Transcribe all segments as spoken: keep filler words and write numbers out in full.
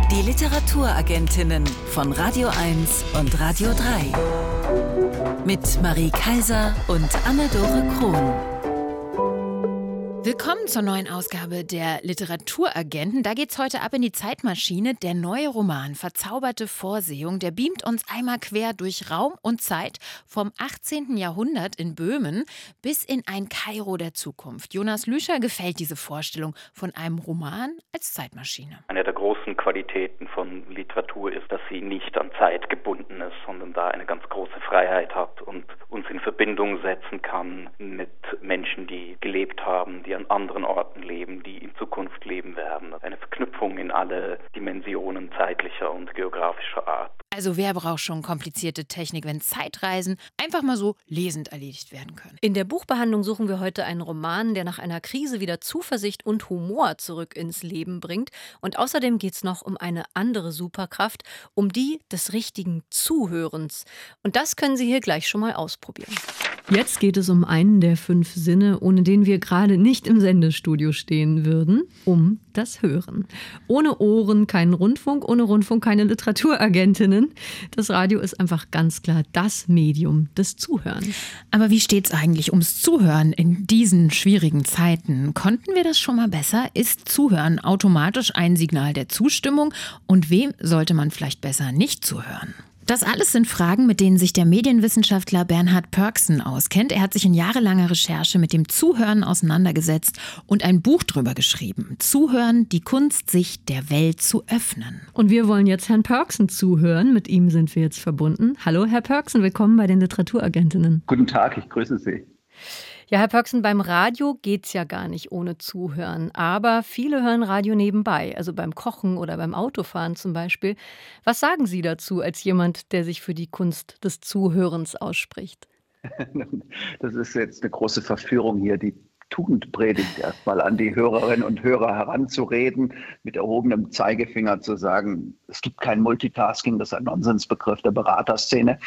Die Literaturagentinnen von Radio eins und Radio drei. Mit Marie Kaiser und Anne-Dore Krohn. Willkommen zur neuen Ausgabe der Literaturagenten. Da geht's heute ab in die Zeitmaschine. Der neue Roman Verzauberte Vorsehung, der beamt uns einmal quer durch Raum und Zeit vom achtzehnten Jahrhundert in Böhmen bis in ein Kairo der Zukunft. Jonas Lüscher gefällt diese Vorstellung von einem Roman als Zeitmaschine. Eine der großen Qualitäten von Literatur ist, dass sie nicht an Zeit gebunden ist, sondern da eine ganz große Freiheit hat und uns in Verbindung setzen kann mit Menschen, die gelebt haben, die an anderen Orten leben, die in Zukunft leben werden. Eine Verknüpfung in alle Dimensionen zeitlicher und geografischer Art. Also wer braucht schon komplizierte Technik, wenn Zeitreisen einfach mal so lesend erledigt werden können? In der Buchbehandlung suchen wir heute einen Roman, der nach einer Krise wieder Zuversicht und Humor zurück ins Leben bringt. Und außerdem geht es noch um eine andere Superkraft, um die des richtigen Zuhörens. Und das können Sie hier gleich schon mal ausprobieren. Jetzt geht es um einen der fünf Sinne, ohne den wir gerade nicht im Sendestudio stehen würden, um das Hören. Ohne Ohren keinen Rundfunk, ohne Rundfunk keine Literaturagentinnen. Das Radio ist einfach ganz klar das Medium des Zuhörens. Aber wie steht's eigentlich ums Zuhören in diesen schwierigen Zeiten? Konnten wir das schon mal besser? Ist Zuhören automatisch ein Signal der Zustimmung? Und wem sollte man vielleicht besser nicht zuhören? Das alles sind Fragen, mit denen sich der Medienwissenschaftler Bernhard Pörksen auskennt. Er hat sich in jahrelanger Recherche mit dem Zuhören auseinandergesetzt und ein Buch drüber geschrieben. Zuhören, die Kunst, sich der Welt zu öffnen. Und wir wollen jetzt Herrn Pörksen zuhören. Mit ihm sind wir jetzt verbunden. Hallo, Herr Pörksen, willkommen bei den Literaturagentinnen. Guten Tag, ich grüße Sie. Ja, Herr Pörksen, beim Radio geht's ja gar nicht ohne Zuhören. Aber viele hören Radio nebenbei, also beim Kochen oder beim Autofahren zum Beispiel. Was sagen Sie dazu als jemand, der sich für die Kunst des Zuhörens ausspricht? Das ist jetzt eine große Verführung hier, die Tugendpredigt erstmal an die Hörerinnen und Hörer heranzureden, mit erhobenem Zeigefinger zu sagen, es gibt kein Multitasking, das ist ein Nonsensbegriff der Beraterszene.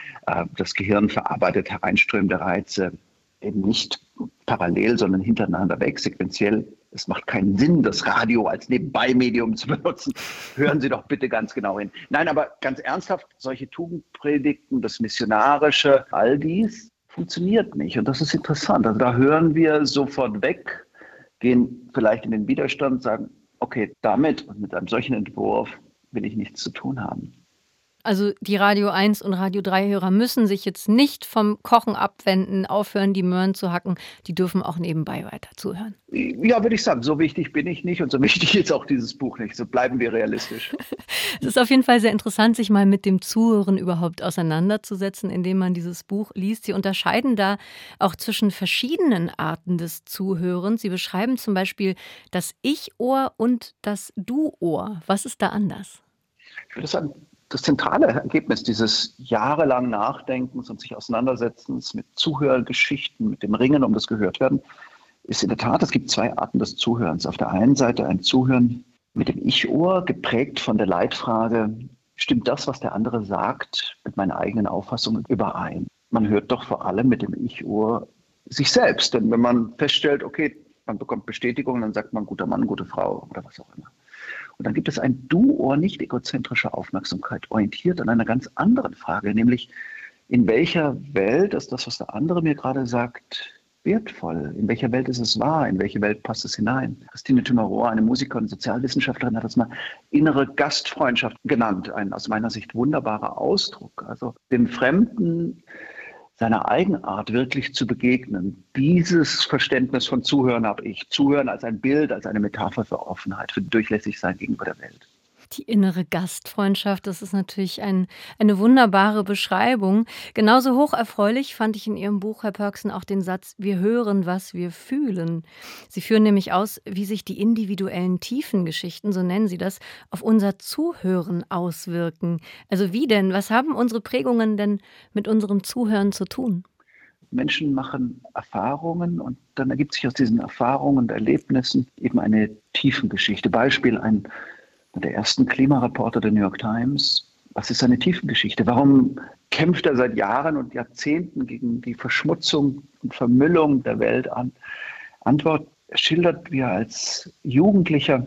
Das Gehirn verarbeitet hereinströmende Reize eben nicht parallel, sondern hintereinander weg, sequenziell. Es macht keinen Sinn, das Radio als Nebenbei-Medium zu benutzen. Hören Sie doch bitte ganz genau hin. Nein, aber ganz ernsthaft, solche Tugendpredigten, das Missionarische, all dies funktioniert nicht. Und das ist interessant. Also da hören wir sofort weg, gehen vielleicht in den Widerstand, sagen, okay, damit und mit einem solchen Entwurf will ich nichts zu tun haben. Also die Radio eins und Radio drei Hörer müssen sich jetzt nicht vom Kochen abwenden, aufhören, die Möhren zu hacken. Die dürfen auch nebenbei weiter zuhören. Ja, würde ich sagen, so wichtig bin ich nicht und so wichtig ist auch dieses Buch nicht. So bleiben wir realistisch. Es ist auf jeden Fall sehr interessant, sich mal mit dem Zuhören überhaupt auseinanderzusetzen, indem man dieses Buch liest. Sie unterscheiden da auch zwischen verschiedenen Arten des Zuhörens. Sie beschreiben zum Beispiel das Ich-Ohr und das Du-Ohr. Was ist da anders? Ich würde sagen, das zentrale Ergebnis dieses jahrelangen Nachdenkens und sich Auseinandersetzens mit Zuhörgeschichten, mit dem Ringen um das Gehörtwerden, ist in der Tat, es gibt zwei Arten des Zuhörens. Auf der einen Seite ein Zuhören mit dem Ich-Ohr, geprägt von der Leitfrage, stimmt das, was der andere sagt, mit meiner eigenen Auffassung überein? Man hört doch vor allem mit dem Ich-Ohr sich selbst. Denn wenn man feststellt, okay, man bekommt Bestätigung, dann sagt man guter Mann, gute Frau oder was auch immer. Und dann gibt es ein Du-Ohr, nicht egozentrische Aufmerksamkeit, orientiert an einer ganz anderen Frage, nämlich in welcher Welt ist das, was der andere mir gerade sagt, wertvoll? In welcher Welt ist es wahr? In welche Welt passt es hinein? Christine Tümer-Rohr, eine Musikerin und Sozialwissenschaftlerin, hat das mal innere Gastfreundschaft genannt. Ein aus meiner Sicht wunderbarer Ausdruck. Also dem Fremden seiner Eigenart wirklich zu begegnen. Dieses Verständnis von Zuhören habe ich. Zuhören als ein Bild, als eine Metapher für Offenheit, für Durchlässigsein gegenüber der Welt. Die innere Gastfreundschaft, das ist natürlich ein, eine wunderbare Beschreibung. Genauso hocherfreulich fand ich in Ihrem Buch, Herr Pörksen, auch den Satz, wir hören, was wir fühlen. Sie führen nämlich aus, wie sich die individuellen Tiefengeschichten, so nennen Sie das, auf unser Zuhören auswirken. Also wie denn? Was haben unsere Prägungen denn mit unserem Zuhören zu tun? Menschen machen Erfahrungen und dann ergibt sich aus diesen Erfahrungen und Erlebnissen eben eine Tiefengeschichte. Beispiel, ein der ersten Klimareporter der New York Times. Was ist seine Tiefengeschichte? Warum kämpft er seit Jahren und Jahrzehnten gegen die Verschmutzung und Vermüllung der Welt an? Antwort, er schildert, wie er als Jugendlicher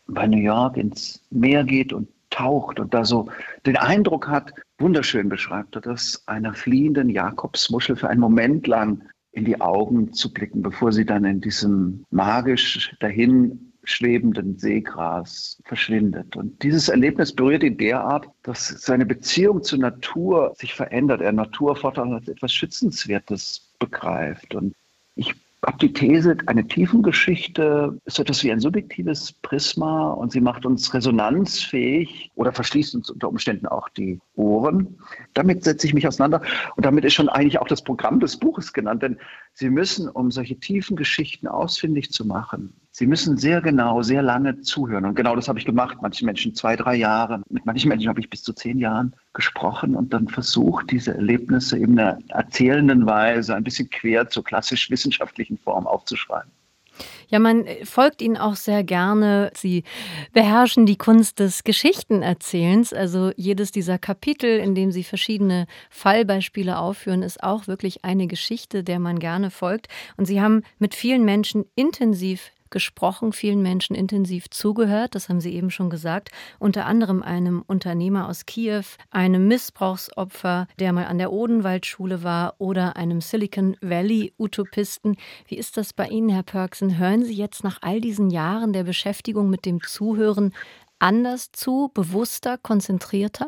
bei New York ins Meer geht und taucht und da so den Eindruck hat, wunderschön beschreibt er das, einer fliehenden Jakobsmuschel für einen Moment lang in die Augen zu blicken, bevor sie dann in diesem magisch dahin schwebenden Seegras verschwindet. Und dieses Erlebnis berührt ihn derart, dass seine Beziehung zur Natur sich verändert. Er Natur fortan als etwas Schützenswertes begreift. Und ich habe die These, eine Tiefengeschichte ist etwas wie ein subjektives Prisma und sie macht uns resonanzfähig oder verschließt uns unter Umständen auch die Ohren. Damit setze ich mich auseinander und damit ist schon eigentlich auch das Programm des Buches genannt, denn Sie müssen, um solche tiefen Geschichten ausfindig zu machen, Sie müssen sehr genau, sehr lange zuhören. Und genau das habe ich gemacht. Manche Menschen zwei, drei Jahre. Mit manchen Menschen habe ich bis zu zehn Jahren gesprochen und dann versucht, diese Erlebnisse in einer erzählenden Weise, ein bisschen quer zur klassisch-wissenschaftlichen Form aufzuschreiben. Ja, man folgt Ihnen auch sehr gerne. Sie beherrschen die Kunst des Geschichtenerzählens. Also jedes dieser Kapitel, in dem Sie verschiedene Fallbeispiele aufführen, ist auch wirklich eine Geschichte, der man gerne folgt. Und Sie haben mit vielen Menschen intensiv gesprochen, vielen Menschen intensiv zugehört, das haben Sie eben schon gesagt, unter anderem einem Unternehmer aus Kiew, einem Missbrauchsopfer, der mal an der Odenwaldschule war, oder einem Silicon Valley-Utopisten. Wie ist das bei Ihnen, Herr Pörksen? Hören Sie jetzt nach all diesen Jahren der Beschäftigung mit dem Zuhören anders zu, bewusster, konzentrierter?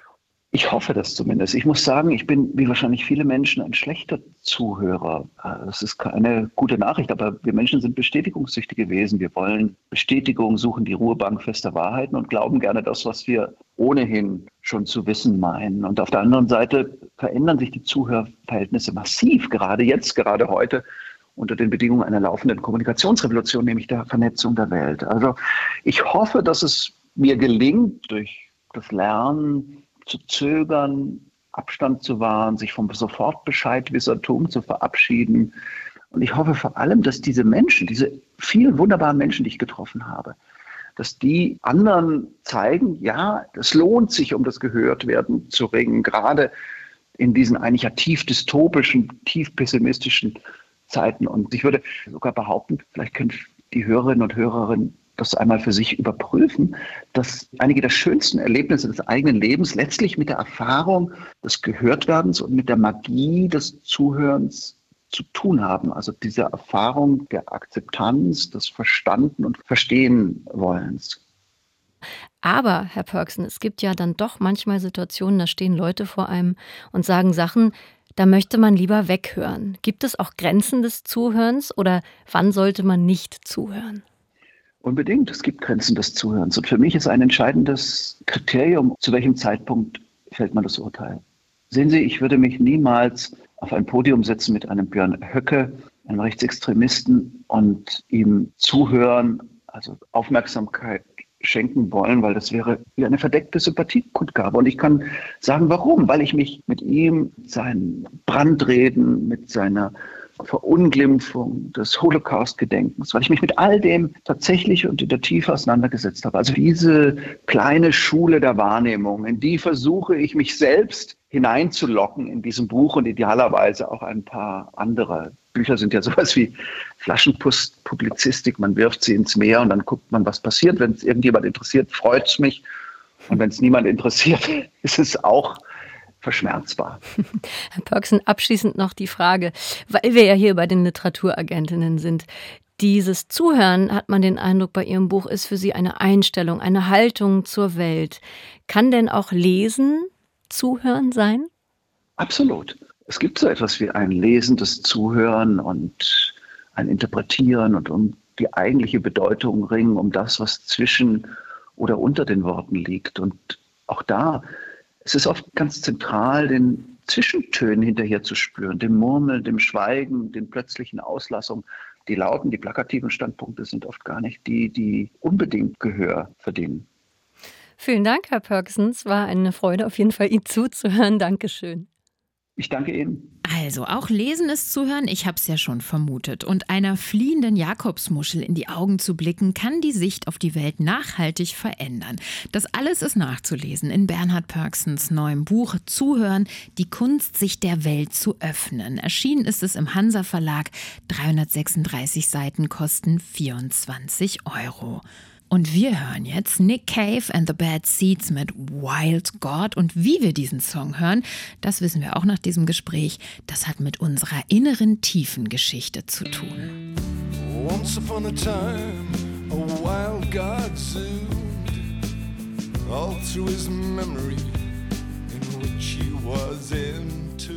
Ich hoffe das zumindest. Ich muss sagen, ich bin, wie wahrscheinlich viele Menschen, ein schlechter Zuhörer. Das ist keine gute Nachricht, aber wir Menschen sind bestätigungssüchtige Wesen. Wir wollen Bestätigung, suchen die Ruhebank fester Wahrheiten und glauben gerne das, was wir ohnehin schon zu wissen meinen. Und auf der anderen Seite verändern sich die Zuhörverhältnisse massiv, gerade jetzt, gerade heute, unter den Bedingungen einer laufenden Kommunikationsrevolution, nämlich der Vernetzung der Welt. Also ich hoffe, dass es mir gelingt, durch das Lernen zu zögern, Abstand zu wahren, sich vom Sofortbescheidwissertum zu verabschieden. Und ich hoffe vor allem, dass diese Menschen, diese vielen wunderbaren Menschen, die ich getroffen habe, dass die anderen zeigen, ja, es lohnt sich, um das Gehörtwerden zu ringen, gerade in diesen eigentlich ja tief dystopischen, tief pessimistischen Zeiten. Und ich würde sogar behaupten, vielleicht können die Hörerinnen und Hörer das einmal für sich überprüfen, dass einige der schönsten Erlebnisse des eigenen Lebens letztlich mit der Erfahrung des Gehörtwerdens und mit der Magie des Zuhörens zu tun haben. Also diese Erfahrung der Akzeptanz, des Verstanden und Verstehen wollens. Aber, Herr Pörksen, es gibt ja dann doch manchmal Situationen, da stehen Leute vor einem und sagen Sachen, da möchte man lieber weghören. Gibt es auch Grenzen des Zuhörens oder wann sollte man nicht zuhören? Unbedingt, es gibt Grenzen des Zuhörens. Und für mich ist ein entscheidendes Kriterium, zu welchem Zeitpunkt fällt man das Urteil. Sehen Sie, ich würde mich niemals auf ein Podium setzen mit einem Björn Höcke, einem Rechtsextremisten, und ihm zuhören, also Aufmerksamkeit schenken wollen, weil das wäre wie eine verdeckte Sympathiekundgabe. Und ich kann sagen, warum? Weil ich mich mit ihm, mit seinen Brandreden, mit seiner Verunglimpfung des Holocaust-Gedenkens, weil ich mich mit all dem tatsächlich und in der Tiefe auseinandergesetzt habe. Also diese kleine Schule der Wahrnehmung, in die versuche ich mich selbst hineinzulocken in diesem Buch und idealerweise auch ein paar andere. Bücher sind ja sowas wie Flaschenpost-Publizistik. Man wirft sie ins Meer und dann guckt man, was passiert. Wenn es irgendjemand interessiert, freut es mich. Und wenn es niemand interessiert, ist es auch verschmerzbar. Herr Pörksen, abschließend noch die Frage, weil wir ja hier bei den Literaturagentinnen sind. Dieses Zuhören, hat man den Eindruck, bei Ihrem Buch ist für Sie eine Einstellung, eine Haltung zur Welt. Kann denn auch Lesen Zuhören sein? Absolut. Es gibt so etwas wie ein lesendes Zuhören und ein Interpretieren und um die eigentliche Bedeutung ringen, um das, was zwischen oder unter den Worten liegt. Und auch da, es ist oft ganz zentral, den Zwischentönen hinterher zu spüren, dem Murmeln, dem Schweigen, den plötzlichen Auslassungen. Die lauten, die plakativen Standpunkte sind oft gar nicht die, die unbedingt Gehör verdienen. Vielen Dank, Herr Pörksen. Es war eine Freude, auf jeden Fall Ihnen zuzuhören. Dankeschön. Ich danke Ihnen. Also auch Lesen ist Zuhören, ich habe es ja schon vermutet. Und einer fliehenden Jakobsmuschel in die Augen zu blicken, kann die Sicht auf die Welt nachhaltig verändern. Das alles ist nachzulesen in Bernhard Pörksens neuem Buch Zuhören, die Kunst, sich der Welt zu öffnen. Erschienen ist es im Hansa Verlag, dreihundertsechsunddreißig Seiten kosten vierundzwanzig Euro. Und wir hören jetzt Nick Cave and the Bad Seeds mit Wild God. Und wie wir diesen Song hören, das wissen wir auch nach diesem Gespräch. Das hat mit unserer inneren Tiefengeschichte zu tun. Once upon a time, a wild God zoomed all through his memory, in which he was into.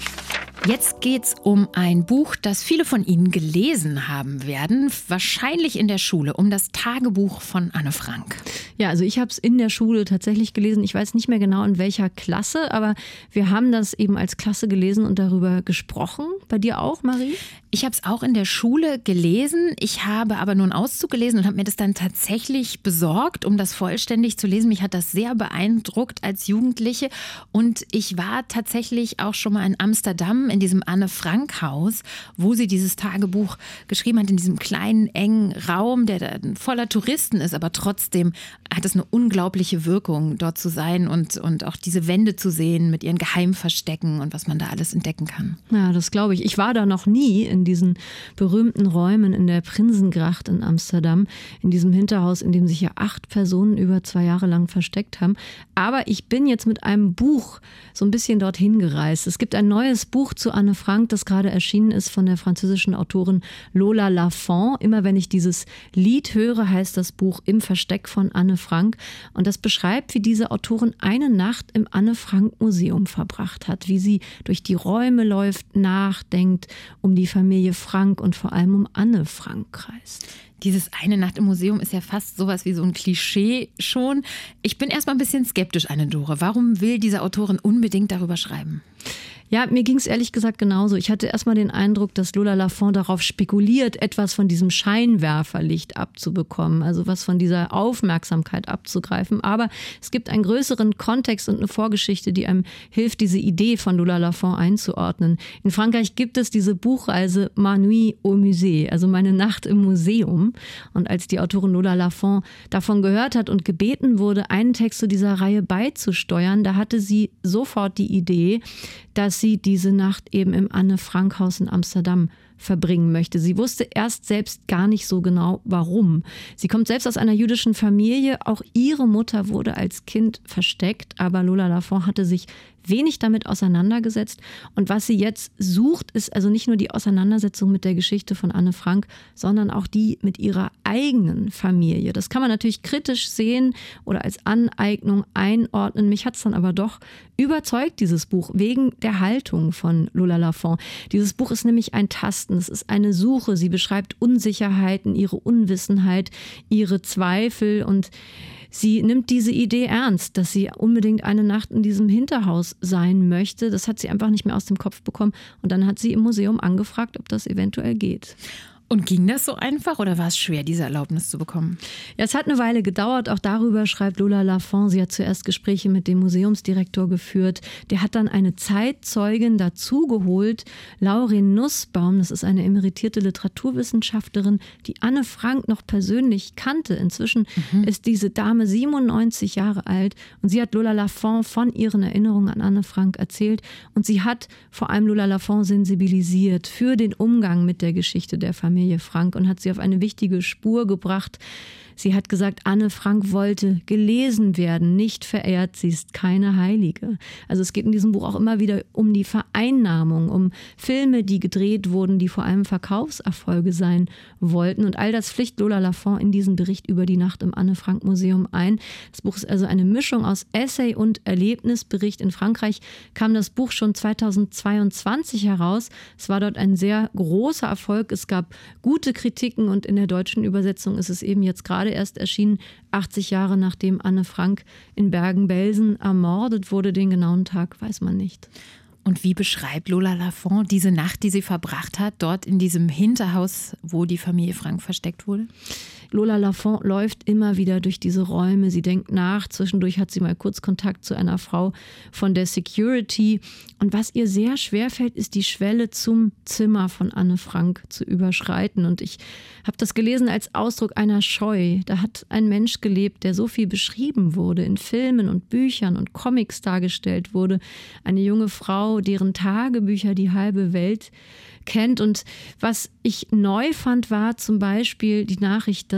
Jetzt geht's um ein Buch, das viele von Ihnen gelesen haben werden, wahrscheinlich in der Schule, um das Tagebuch von Anne Frank. Ja, also ich habe es in der Schule tatsächlich gelesen. Ich weiß nicht mehr genau in welcher Klasse, aber wir haben das eben als Klasse gelesen und darüber gesprochen. Bei dir auch, Marie? Ich habe es auch in der Schule gelesen. Ich habe aber nur einen Auszug gelesen und habe mir das dann tatsächlich besorgt, um das vollständig zu lesen. Mich hat das sehr beeindruckt als Jugendliche. Und ich war tatsächlich auch schon mal in Amsterdam in diesem Anne-Frank-Haus, wo sie dieses Tagebuch geschrieben hat, in diesem kleinen, engen Raum, der dann voller Touristen ist. Aber trotzdem hat es eine unglaubliche Wirkung, dort zu sein und, und auch diese Wände zu sehen mit ihren Geheimverstecken und was man da alles entdecken kann. Ja, das glaube ich. Ich war da noch nie in diesen berühmten Räumen in der Prinsengracht in Amsterdam, in diesem Hinterhaus, in dem sich ja acht Personen über zwei Jahre lang versteckt haben. Aber ich bin jetzt mit einem Buch so ein bisschen dorthin gereist. Es gibt ein neues Buch zu Anne Frank, das gerade erschienen ist von der französischen Autorin Lola Lafont. Immer wenn ich dieses Lied höre, heißt das Buch Im Versteck von Anne Frank. Und das beschreibt, wie diese Autorin eine Nacht im Anne-Frank-Museum verbracht hat, wie sie durch die Räume läuft, nachdenkt, um die Familie Frank und vor allem um Anne Frank kreist. Dieses eine Nacht im Museum ist ja fast sowas wie so ein Klischee schon. Ich bin erstmal ein bisschen skeptisch, Anne-Dore. Warum will diese Autorin unbedingt darüber schreiben? Ja, mir ging es ehrlich gesagt genauso. Ich hatte erstmal den Eindruck, dass Lola Lafont darauf spekuliert, etwas von diesem Scheinwerferlicht abzubekommen, also was von dieser Aufmerksamkeit abzugreifen. Aber es gibt einen größeren Kontext und eine Vorgeschichte, die einem hilft, diese Idee von Lola Lafont einzuordnen. In Frankreich gibt es diese Buchreise Ma Nuit au Musée, also meine Nacht im Museum. Und als die Autorin Lola Lafont davon gehört hat und gebeten wurde, einen Text zu dieser Reihe beizusteuern, da hatte sie sofort die Idee, dass sie diese Nacht eben im Anne-Frank-Haus in Amsterdam verbringen möchte. Sie wusste erst selbst gar nicht so genau, warum. Sie kommt selbst aus einer jüdischen Familie. Auch ihre Mutter wurde als Kind versteckt. Aber Lola Lafont hatte sich wenig damit auseinandergesetzt. Und was sie jetzt sucht, ist also nicht nur die Auseinandersetzung mit der Geschichte von Anne Frank, sondern auch die mit ihrer eigenen Familie. Das kann man natürlich kritisch sehen oder als Aneignung einordnen. Mich hat es dann aber doch überzeugt, dieses Buch, wegen der Haltung von Lola Lafont. Dieses Buch ist nämlich ein Tasten, es ist eine Suche. Sie beschreibt Unsicherheiten, ihre Unwissenheit, ihre Zweifel und sie nimmt diese Idee ernst, dass sie unbedingt eine Nacht in diesem Hinterhaus sein möchte. Das hat sie einfach nicht mehr aus dem Kopf bekommen. Und dann hat sie im Museum angefragt, ob das eventuell geht. Und ging das so einfach oder war es schwer, diese Erlaubnis zu bekommen? Ja, es hat eine Weile gedauert. Auch darüber schreibt Lola Lafont. Sie hat zuerst Gespräche mit dem Museumsdirektor geführt. Der hat dann eine Zeitzeugin dazugeholt, Laurin Nussbaum. Das ist eine emeritierte Literaturwissenschaftlerin, die Anne Frank noch persönlich kannte. Inzwischen mhm. ist diese Dame siebenundneunzig Jahre alt und sie hat Lola Lafont von ihren Erinnerungen an Anne Frank erzählt. Und sie hat vor allem Lola Lafont sensibilisiert für den Umgang mit der Geschichte der Familie Frank und hat sie auf eine wichtige Spur gebracht. Sie hat gesagt, Anne Frank wollte gelesen werden, nicht verehrt, sie ist keine Heilige. Also es geht in diesem Buch auch immer wieder um die Vereinnahmung, um Filme, die gedreht wurden, die vor allem Verkaufserfolge sein wollten. Und all das pflicht Lola Lafont in diesen Bericht über die Nacht im Anne-Frank-Museum ein. Das Buch ist also eine Mischung aus Essay und Erlebnisbericht. In Frankreich kam das Buch schon zweitausendzweiundzwanzig heraus. Es war dort ein sehr großer Erfolg. Es gab gute Kritiken und in der deutschen Übersetzung ist es eben jetzt gerade erst erschienen, achtzig Jahre nachdem Anne Frank in Bergen-Belsen ermordet wurde. Den genauen Tag weiß man nicht. Und wie beschreibt Lola Lafont diese Nacht, die sie verbracht hat, dort in diesem Hinterhaus, wo die Familie Frank versteckt wurde? Lola Lafont läuft immer wieder durch diese Räume. Sie denkt nach. Zwischendurch hat sie mal kurz Kontakt zu einer Frau von der Security. Und was ihr sehr schwer fällt, ist die Schwelle zum Zimmer von Anne Frank zu überschreiten. Und ich habe das gelesen als Ausdruck einer Scheu. Da hat ein Mensch gelebt, der so viel beschrieben wurde, in Filmen und Büchern und Comics dargestellt wurde. Eine junge Frau, deren Tagebücher die halbe Welt kennt. Und was ich neu fand, war zum Beispiel die Nachricht, dass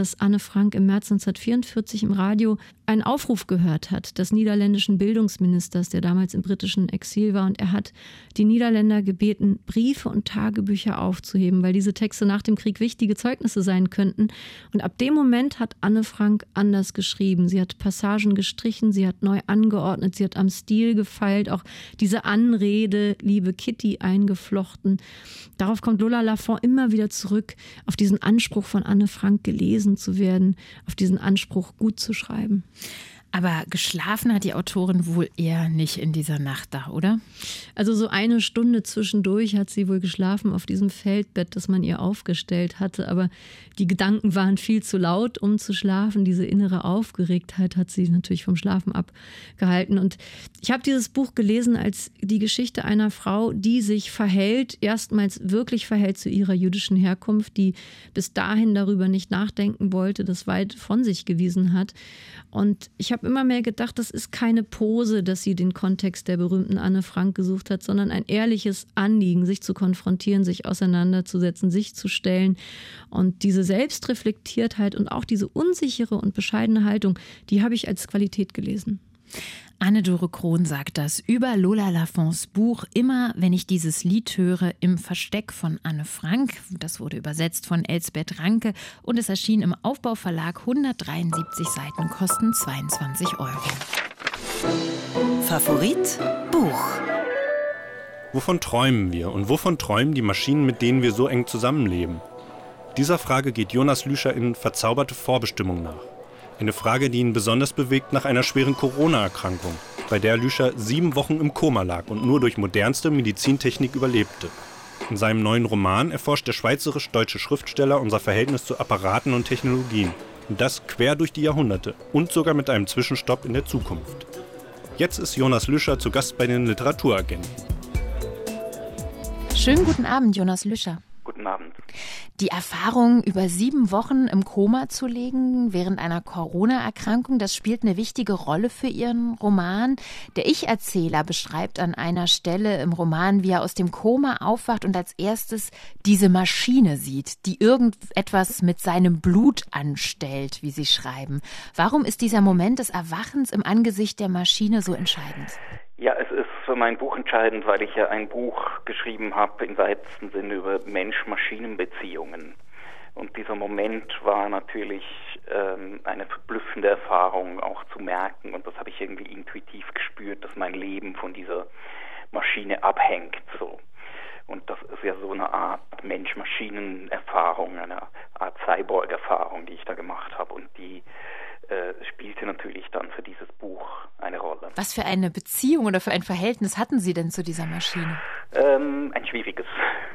dass Anne Frank im März neunzehnhundertvierundvierzig im Radio einen Aufruf gehört hat, des niederländischen Bildungsministers, der damals im britischen Exil war. Und er hat die Niederländer gebeten, Briefe und Tagebücher aufzuheben, weil diese Texte nach dem Krieg wichtige Zeugnisse sein könnten. Und ab dem Moment hat Anne Frank anders geschrieben. Sie hat Passagen gestrichen, sie hat neu angeordnet, sie hat am Stil gefeilt, auch diese Anrede, liebe Kitty, eingeflochten. Darauf kommt Lola Lafont immer wieder zurück, auf diesen Anspruch von Anne Frank gelesen zu werden, auf diesen Anspruch gut zu schreiben. Aber geschlafen hat die Autorin wohl eher nicht in dieser Nacht da, oder? Also so eine Stunde zwischendurch hat sie wohl geschlafen auf diesem Feldbett, das man ihr aufgestellt hatte. Aber die Gedanken waren viel zu laut, um zu schlafen. Diese innere Aufgeregtheit hat sie natürlich vom Schlafen abgehalten. Und ich habe dieses Buch gelesen als die Geschichte einer Frau, die sich verhält, erstmals wirklich verhält zu ihrer jüdischen Herkunft, die bis dahin darüber nicht nachdenken wollte, das weit von sich gewiesen hat. Und ich habe immer mehr gedacht, das ist keine Pose, dass sie den Kontext der berühmten Anne Frank gesucht hat, sondern ein ehrliches Anliegen, sich zu konfrontieren, sich auseinanderzusetzen, sich zu stellen. Und diese Selbstreflektiertheit und auch diese unsichere und bescheidene Haltung, die habe ich als Qualität gelesen. Anne-Dore Krohn sagt das über Lola Lafonts Buch Immer, wenn ich dieses Lied höre, im Versteck von Anne Frank. Das wurde übersetzt von Elsbeth Ranke und es erschien im Aufbau-Verlag. hundertdreiundsiebzig Seiten, kosten zweiundzwanzig Euro. Favorit Buch. Wovon träumen wir und wovon träumen die Maschinen, mit denen wir so eng zusammenleben? Dieser Frage geht Jonas Lüscher in Verzauberte Vorbestimmung nach. Eine Frage, die ihn besonders bewegt nach einer schweren Corona-Erkrankung, bei der Lüscher sieben Wochen im Koma lag und nur durch modernste Medizintechnik überlebte. In seinem neuen Roman erforscht der schweizerisch-deutsche Schriftsteller unser Verhältnis zu Apparaten und Technologien. Und das quer durch die Jahrhunderte und sogar mit einem Zwischenstopp in der Zukunft. Jetzt ist Jonas Lüscher zu Gast bei den Literaturagenten. Schönen guten Abend, Jonas Lüscher. Guten Abend. Die Erfahrung, über sieben Wochen im Koma zu liegen während einer Corona-Erkrankung, das spielt eine wichtige Rolle für Ihren Roman. Der Ich-Erzähler beschreibt an einer Stelle im Roman, wie er aus dem Koma aufwacht und als erstes diese Maschine sieht, die irgendetwas mit seinem Blut anstellt, wie Sie schreiben. Warum ist dieser Moment des Erwachens im Angesicht der Maschine so entscheidend? Ja, es ist für mein Buch entscheidend, weil ich ja ein Buch geschrieben habe im weitesten Sinne über Mensch-Maschinen-Beziehungen. Und dieser Moment war natürlich ähm, eine verblüffende Erfahrung auch zu merken. Und das habe ich irgendwie intuitiv gespürt, dass mein Leben von dieser Maschine abhängt. So. Und das ist ja so eine Art Mensch-Maschinen-Erfahrung, eine Art Cyborg-Erfahrung, die ich da gemacht habe. Und die äh, spielte natürlich dann für dieses Buch eine Rolle. Was für eine Beziehung oder für ein Verhältnis hatten Sie denn zu dieser Maschine? Ähm, ein schwieriges.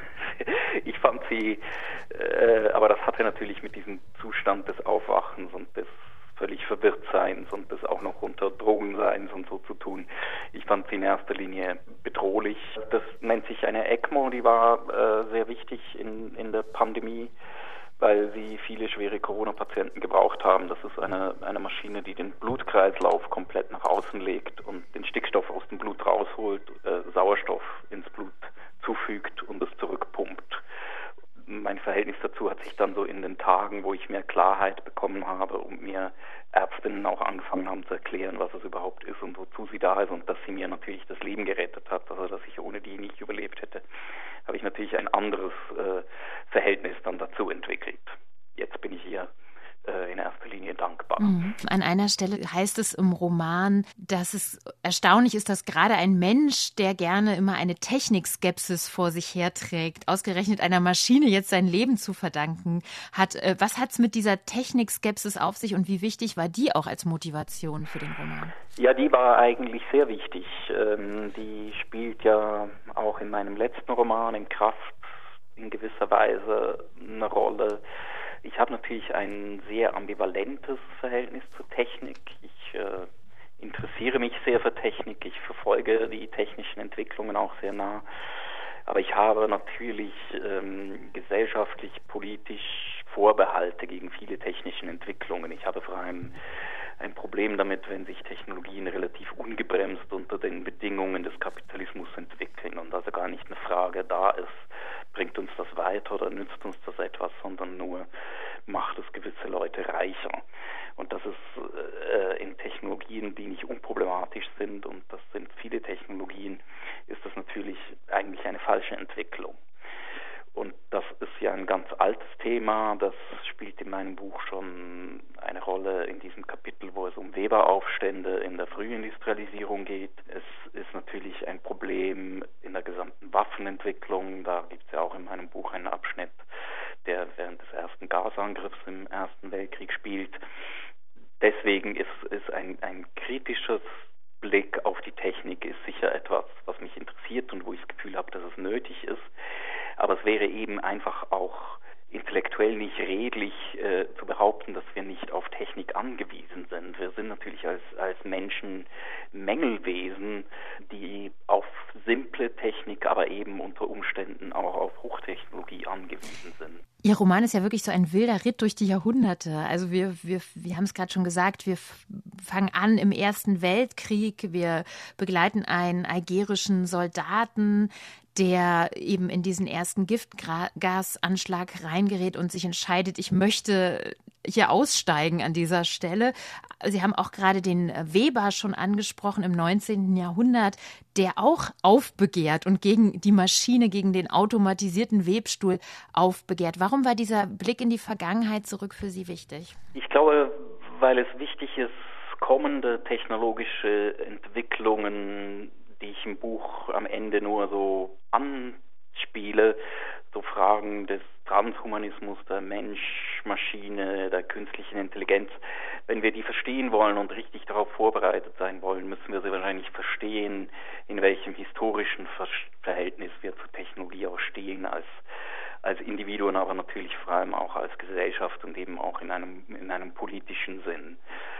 Ich fand sie, äh, aber das hatte natürlich mit diesem Zustand des Aufwachens und des völlig Verwirrtseins und des auch noch unter Drogenseins und so zu tun. Ich fand sie in erster Linie bedrohlich. Das nennt sich eine ECMO, die war äh, sehr wichtig in, in der Pandemie, weil sie viele schwere Corona-Patienten gebraucht haben. Das ist eine, eine Maschine, die den Blutkreislauf komplett nach außen legt und den Stickstoff aus dem Blut rausholt, äh, Sauerstoff ins Blut zufügt und es zurückpumpt. Mein Verhältnis dazu hat sich dann so in den Tagen, wo ich mehr Klarheit bekommen habe und mir Ärztinnen auch angefangen haben zu erklären, was es überhaupt ist und wozu sie da ist und dass sie mir natürlich das Leben gerettet hat, also dass ich ohne die nicht überlebt hätte, habe ich natürlich ein anderes äh, Verhältnis dann dazu entwickelt. Jetzt bin ich hier äh, in erster Linie dankbar. Mhm. An einer Stelle heißt es im Roman, dass es erstaunlich ist, dass gerade ein Mensch, der gerne immer eine Technikskepsis vor sich herträgt, ausgerechnet einer Maschine jetzt sein Leben zu verdanken hat. Was hat es mit dieser Technikskepsis auf sich und wie wichtig war die auch als Motivation für den Roman? Ja, die war eigentlich sehr wichtig. Ähm, die spielt ja auch in meinem letzten Roman, in Kraft, in gewisser Weise eine Rolle. Ich habe natürlich ein sehr ambivalentes Verhältnis zur Technik. Ich äh, interessiere mich sehr für Technik. Ich verfolge die technischen Entwicklungen auch sehr nah. Aber ich habe natürlich ähm, gesellschaftlich, politisch Vorbehalte gegen viele technische Entwicklungen. Ich habe vor einem ein Problem damit, wenn sich Technologien relativ ungebremst unter den Bedingungen des Kapitalismus entwickeln und also gar nicht eine Frage da ist, bringt uns das weiter oder nützt uns das etwas, sondern nur macht es gewisse Leute reicher. Und das ist äh, in Technologien, die nicht unproblematisch sind, und das sind viele Technologien, ist das natürlich eigentlich eine falsche Entwicklung. Und das ist ja ein ganz altes Thema, das spielt in meinem Buch schon eine Rolle in diesem Kapitel, wo es um Weberaufstände in der Frühindustrialisierung geht. Es ist natürlich ein Problem in der gesamten Waffenentwicklung, da gibt es ja auch in meinem Buch einen Abschnitt, der während des ersten Gasangriffs im Ersten Weltkrieg spielt. Deswegen ist, ist ein, ein kritisches Blick auf die Technik ist sicher etwas, was mich interessiert und wo ich das Gefühl habe, dass es nötig ist. Aber es wäre eben einfach auch intellektuell nicht redlich äh, zu behaupten, dass wir nicht auf Technik angewiesen sind. Wir sind natürlich als, als Menschen Mängelwesen, die auf simple Technik, aber eben unter Umständen auch auf Hochtechnologie angewiesen sind. Ihr Roman ist ja wirklich so ein wilder Ritt durch die Jahrhunderte. Also wir, wir, wir haben es gerade schon gesagt, wir fangen an im Ersten Weltkrieg, wir begleiten einen algerischen Soldaten, der eben in diesen ersten Giftgasanschlag reingerät und sich entscheidet, ich möchte hier aussteigen an dieser Stelle. Sie haben auch gerade den Weber schon angesprochen im neunzehnten Jahrhundert, der auch aufbegehrt und gegen die Maschine, gegen den automatisierten Webstuhl aufbegehrt. Warum war dieser Blick in die Vergangenheit zurück für Sie wichtig? Ich glaube, weil es wichtig ist, kommende technologische Entwicklungen, die ich im Buch am Ende nur so anspiele, so Fragen des Transhumanismus, der Mensch-Maschine, der künstlichen Intelligenz, wenn wir die verstehen wollen und richtig darauf vorbereitet sein wollen, müssen wir sie wahrscheinlich verstehen, in welchem historischen Verhältnis wir zur Technologie auch stehen, als, als Individuen, aber natürlich vor allem auch als Gesellschaft und eben auch in einem, in einem politischen Sinn.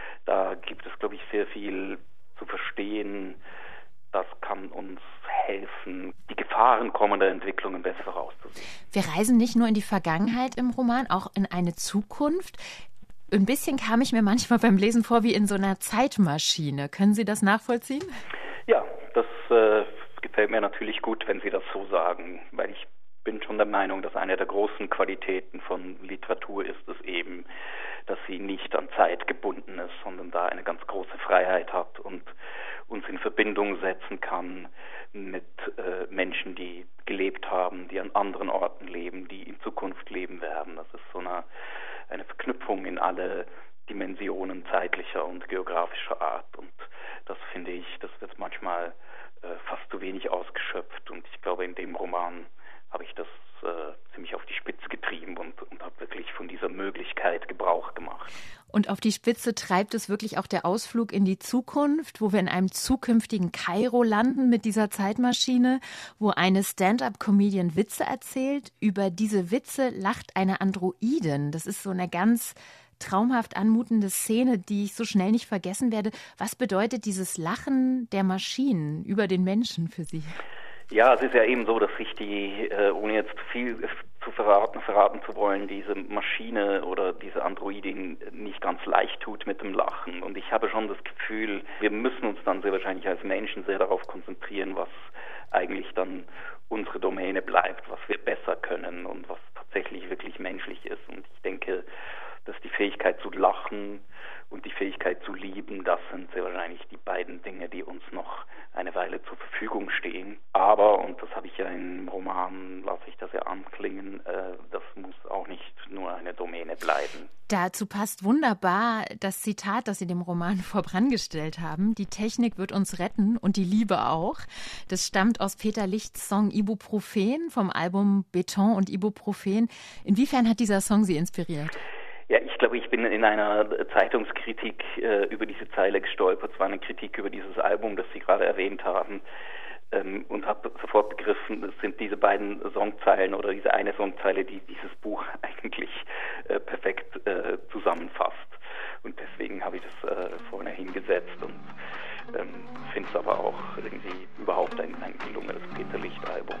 Da gibt es, glaube ich, sehr viel zu verstehen. Das kann uns helfen, die Gefahren kommender Entwicklungen besser vorauszusehen. Wir reisen nicht nur in die Vergangenheit im Roman, auch in eine Zukunft. Ein bisschen kam ich mir manchmal beim Lesen vor wie in so einer Zeitmaschine. Können Sie das nachvollziehen? Ja, das äh, gefällt mir natürlich gut, wenn Sie das so sagen, weil ich bin schon der Meinung, dass eine der großen Qualitäten von Literatur ist es eben, dass sie nicht an Zeit gebunden ist, sondern da eine ganz große Freiheit hat und uns in Verbindung setzen kann mit äh, Menschen, die gelebt haben, die an anderen Orten leben, die in Zukunft leben werden. Das ist so eine, eine Verknüpfung in alle Dimensionen zeitlicher und geografischer Art. Und das finde ich, das wird manchmal äh, fast zu wenig ausgeschöpft. Und ich glaube, in dem Roman habe ich das äh, ziemlich auf die Spitze getrieben und, und habe wirklich von dieser Möglichkeit Gebrauch gemacht. Und auf die Spitze treibt es wirklich auch der Ausflug in die Zukunft, wo wir in einem zukünftigen Kairo landen mit dieser Zeitmaschine, wo eine Stand-up-Comedian Witze erzählt. Über diese Witze lacht eine Androidin. Das ist so eine ganz traumhaft anmutende Szene, die ich so schnell nicht vergessen werde. Was bedeutet dieses Lachen der Maschinen über den Menschen für Sie? Ja, es ist ja eben so, dass sich die, äh, ohne jetzt zu viel zu verraten, verraten zu wollen, diese Maschine oder diese Androidin nicht ganz leicht tut mit dem Lachen. Und ich habe schon das Gefühl, wir müssen uns dann sehr wahrscheinlich als Menschen sehr darauf konzentrieren, was eigentlich dann unsere Domäne bleibt, was wir besser können und was tatsächlich wirklich menschlich ist. Und ich denke, dass die Fähigkeit zu lachen und die Fähigkeit zu lieben, das sind sehr wahrscheinlich die beiden Dinge, die uns noch eine Weile zur Verfügung stehen. Aber, und das habe ich ja im Roman, lasse ich das ja anklingen, äh, das muss auch nicht nur eine Domäne bleiben. Dazu passt wunderbar das Zitat, das Sie dem Roman vorangestellt haben. Die Technik wird uns retten und die Liebe auch. Das stammt aus Peter Lichts Song Ibuprofen vom Album Beton und Ibuprofen. Inwiefern hat dieser Song Sie inspiriert? Ja, ich glaube, ich bin in einer Zeitungskritik äh, über diese Zeile gestolpert. Es war eine Kritik über dieses Album, das Sie gerade erwähnt haben, ähm, und habe sofort begriffen, es sind diese beiden Songzeilen oder diese eine Songzeile, die dieses Buch eigentlich äh, perfekt äh, zusammenfasst. Und deswegen habe ich das äh, vorne hingesetzt und ähm, finde es aber auch irgendwie überhaupt ein, ein gelungenes Peter Licht-Album.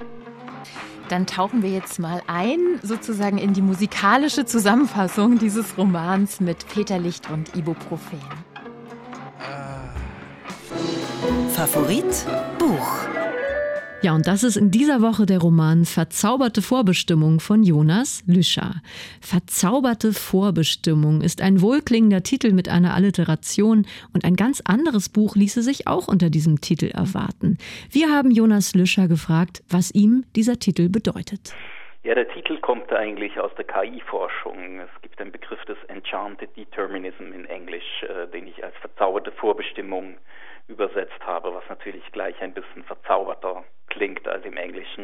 Dann tauchen wir jetzt mal ein, sozusagen in die musikalische Zusammenfassung dieses Romans mit Peter Licht und Ibuprofen. Favorit Buch. Ja, und das ist in dieser Woche der Roman Verzauberte Vorbestimmung von Jonas Lüscher. Verzauberte Vorbestimmung ist ein wohlklingender Titel mit einer Alliteration und ein ganz anderes Buch ließe sich auch unter diesem Titel erwarten. Wir haben Jonas Lüscher gefragt, was ihm dieser Titel bedeutet. Ja, der Titel kommt eigentlich aus der K I-Forschung. Es gibt den Begriff des Enchanted Determinism in Englisch, äh, den ich als verzauberte Vorbestimmung übersetzt habe, was natürlich gleich ein bisschen verzauberter klingt als im Englischen.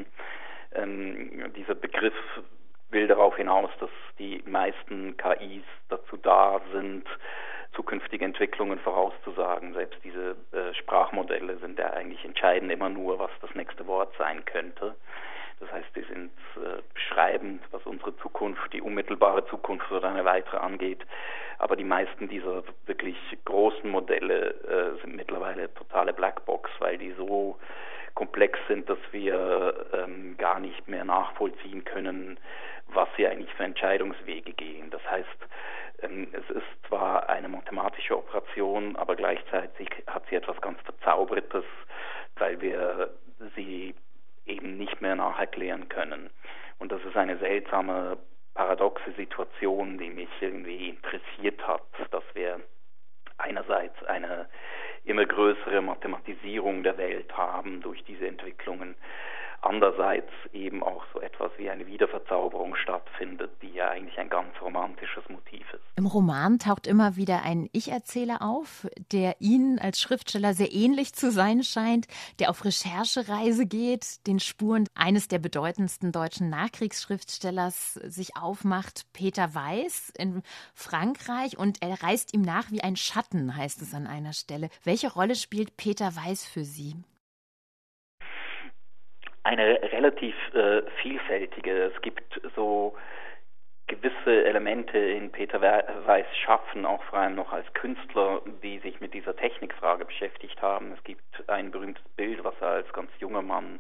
Ähm, dieser Begriff will darauf hinaus, dass die meisten K Is dazu da sind, zukünftige Entwicklungen vorauszusagen. Selbst diese äh, Sprachmodelle sind ja eigentlich entscheidend immer nur, was das nächste Wort sein könnte. Das heißt, die sind äh, beschreibend, was unsere Zukunft, die unmittelbare Zukunft oder eine weitere angeht. Aber die meisten dieser wirklich großen Modelle äh, sind mittlerweile totale Blackbox, weil die so komplex sind, dass wir ähm, gar nicht mehr nachvollziehen können, was sie eigentlich für Entscheidungswege gehen. Das heißt, ähm, es ist zwar eine mathematische Operation, aber gleichzeitig hat sie etwas ganz Verzaubertes, weil wir sie eben nicht mehr nacherklären können. Und das ist eine seltsame, paradoxe Situation, die mich irgendwie interessiert hat, dass wir einerseits eine immer größere Mathematisierung der Welt haben durch diese Entwicklungen, andererseits eben auch so etwas wie eine Wiederverzauberung stattfindet, die ja eigentlich ein ganz romantisches Motiv ist. Im Roman taucht immer wieder ein Ich-Erzähler auf, der Ihnen als Schriftsteller sehr ähnlich zu sein scheint, der auf Recherchereise geht, den Spuren eines der bedeutendsten deutschen Nachkriegsschriftstellers sich aufmacht, Peter Weiß in Frankreich, und er reist ihm nach wie ein Schatten, heißt es an einer Stelle. Welche Rolle spielt Peter Weiß für Sie? Eine relativ äh, vielfältige. Es gibt so gewisse Elemente in Peter Weiß' Schaffen, auch vor allem noch als Künstler, die sich mit dieser Technikfrage beschäftigt haben. Es gibt ein berühmtes Bild, was er als ganz junger Mann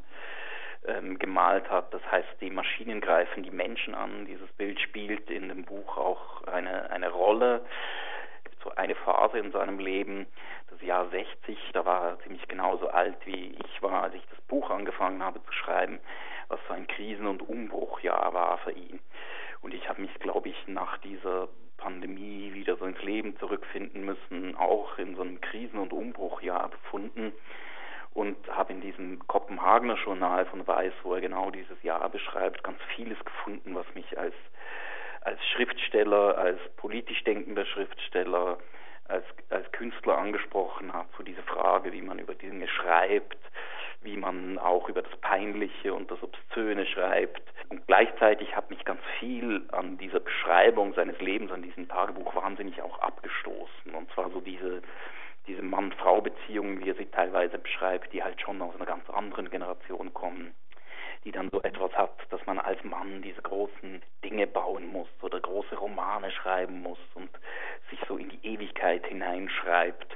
ähm, gemalt hat. Das heißt, die Maschinen greifen die Menschen an. Dieses Bild spielt in dem Buch auch eine, eine Rolle. Es gibt so eine Phase in seinem Leben, das Jahr sechzig, da war er ziemlich genauso alt wie ich war, als ich das Buch angefangen habe zu schreiben, was so ein Krisen- und Umbruchjahr war für ihn. Und ich habe mich, glaube ich, nach dieser Pandemie wieder so ins Leben zurückfinden müssen, auch in so einem Krisen- und Umbruchjahr befunden, und habe in diesem Kopenhagener Journal von Weiß, wo er genau dieses Jahr beschreibt, ganz vieles gefunden, was mich als als Schriftsteller, als politisch denkender Schriftsteller, als, als Künstler angesprochen hat, so diese Frage, wie man über Dinge schreibt, wie man auch über das Peinliche und das Obszöne schreibt. Und gleichzeitig hat mich ganz viel an dieser Beschreibung seines Lebens, an diesem Tagebuch wahnsinnig auch abgestoßen. Und zwar so diese, diese Mann-Frau-Beziehungen, wie er sie teilweise beschreibt, die halt schon aus einer ganz anderen Generation kommen, die dann so etwas hat, dass man als Mann diese großen Dinge bauen muss oder große Romane schreiben muss und sich so in die Ewigkeit hineinschreibt.